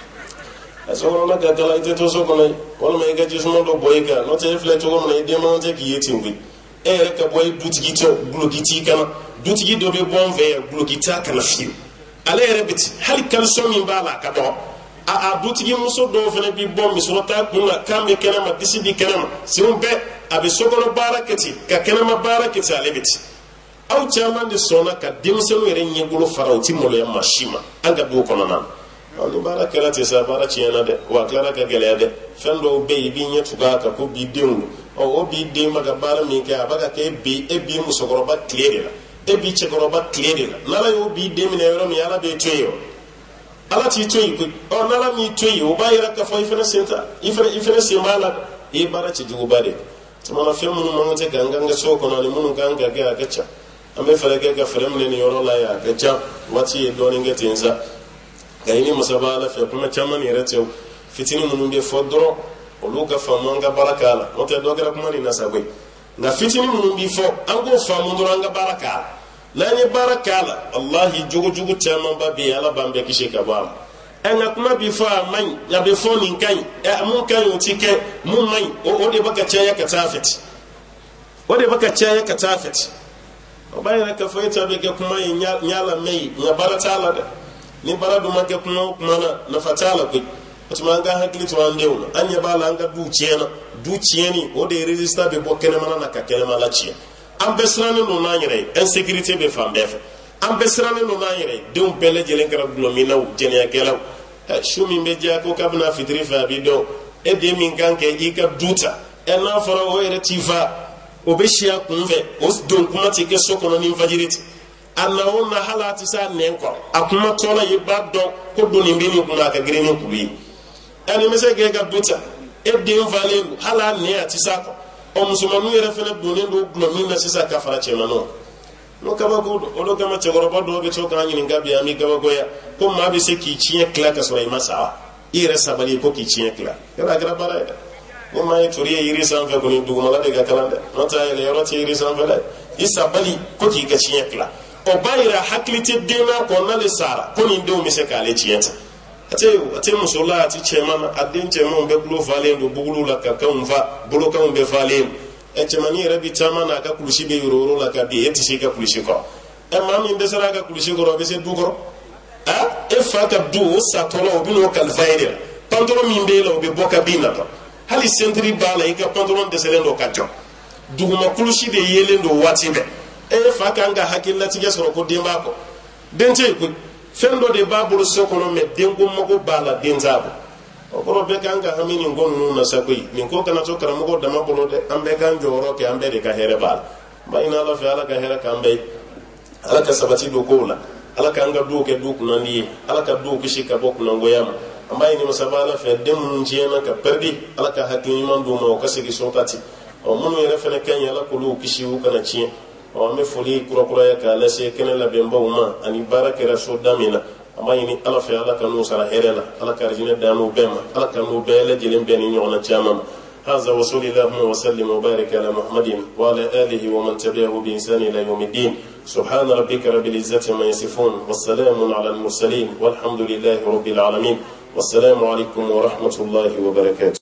so kono la ka kala ite to so kono wala may gaji so do boyka no te fle to kono ide man te ki yeti ngui e ka boy dutigi to blokiti kana dutigi do be bon ve blokita kana fiu ale rebeti hal kan so min bala ka do a dutigi muso do fene bi bon mi so ta kuna kambe kana ma disidi kana ma si on be abe sokono barakati ka kenama barakati alebiti aw chaman de sona ka dimsenu yere nyegulu farauti molo ya mashima anga do kono nan on barakala te sa barati yana de wa klara ka gele de fendo be bi nyetuga ka ko bi dengu o bi de maga bara mi ka baga ke bi e bi musokoro ba klere la e bi chekoro ba klere la nala yo bi de mi na yoro mi ala be tweyo ala ti tweyi ko o nala mi tweyi o ba yira ka fo ifene senta ifene semala e barati jugo bade mana fɛn minnu man tɛ ka an ka so kɔnɔ ni minnu kan ka kɛ a ka ca an bɛ fɛɛrɛ kɛ ka fɛɛrɛ minɛ ni yɔrɔ la ye a ka ca waati ye dɔɔnin kɛ ten sa ka ɲini masaba ala fɛ kuma caman yɛrɛ tɛ fitini minnu bɛ fɔ dɔrɔn olu ka faamu an ka baara k'a la n'o tɛ dɔ kɛra kuma ni nasago ye nka fitini minnu bɛ fɔ an k'o faamu dɔrɔn an ka baara k'a la n'an ye baara k'a la walahi jogojugu camanba bɛ yen ala b'an bɛɛ kisi ka bɔ a ma nga kuma bi fa man ya be fo nin kan mun kan o ti ke mun man o de baka caya ka tafet o de baka caya ka tafet o bayina ka fo ita be ke kuma nyala mai nga barata la da ni baradu ma ke kuma na fatala ko to ma ga hakili to ande o anya bala nga du cieni o de resista be bokene mana na ka kele mala ci am besrane no na nyere insécurité be fam def am besrane no na nyere de bele jelen kara dulo minaw jenia kelaw shumi meja ko kabna fitri fa bido e de min kan ke ika duta e na fara o ere tifa o be shia kunve o don kuma ti ke sokono ni fajiriti anna wonna halati sa nenko akuma tola yiba do ko doni mbini kuma ka greni kubi ani mese ke ga duta e de valelu hala ne ati sa ko o musumanu yere fele doni do glomi na sisa ka fara chemano no kaba ko o do kama chegoro do be to kan yin gabi ami kaba ko ya ko ma be se ki chien kla ka so ima sawa ire sabali ko ki chien kla gara gara bara ko ma e tori ire san fe ko ni du mala de ga kalanda no ta ile yoro ti ire san fe la isabali ko ki ka chien kla o bayira haklite dena ko na le sara ko ni ndo mi se ka le chienta ate musola ati chemana adin chemon be kulo vale ndo bugulu la ka kan va bolo kan be vale e cemani rabi tamana ka kulushi be yororo la ka bi eti shi ka kulushi ko e mami ndesara ka kulushi ko robe se dugoro e fa ka du sa tolo bino kal faida pandoro min be lo be boka bina to hali sentri bala e ka pandoro ndesere ndo ka jo duguma kulushi be yele ndo wati be e fa ka nga hakilla ti gesoro ko dimba ko dente ko fendo de babulu sokono me dengo mogo bala denzabo okoro be kanga hamini ngonu na sakoi min ko kana to karamo dama bolo de ambe kan joro ke ambe de ka here bal ba ina la fa ala ka here ka ambe ala ka sabati do kola ala ka anga do ke do kuna ni ala ka do ke shika bok na ngoyam amba ini musabala fa dem njena ka perdi ala ka hakini man do mo ka sigi sotati o munu yere fene kanya ala ko lu kishi u kana chi o me foli kura ya ka la se kenela bemba uma ani baraka rasul damina amma yini ala fe ala kanu sara herela ala karjine danu bema ala kanu bele jilim beni nyona chamam هذا وصول الله وسلم وبارك على محمد وعلى آله ومن تبعه بإنسان إلى يوم الدين سبحان ربك رب العزة ما يصفون والسلام على المرسلين والحمد لله رب العالمين والسلام عليكم ورحمة الله وبركاته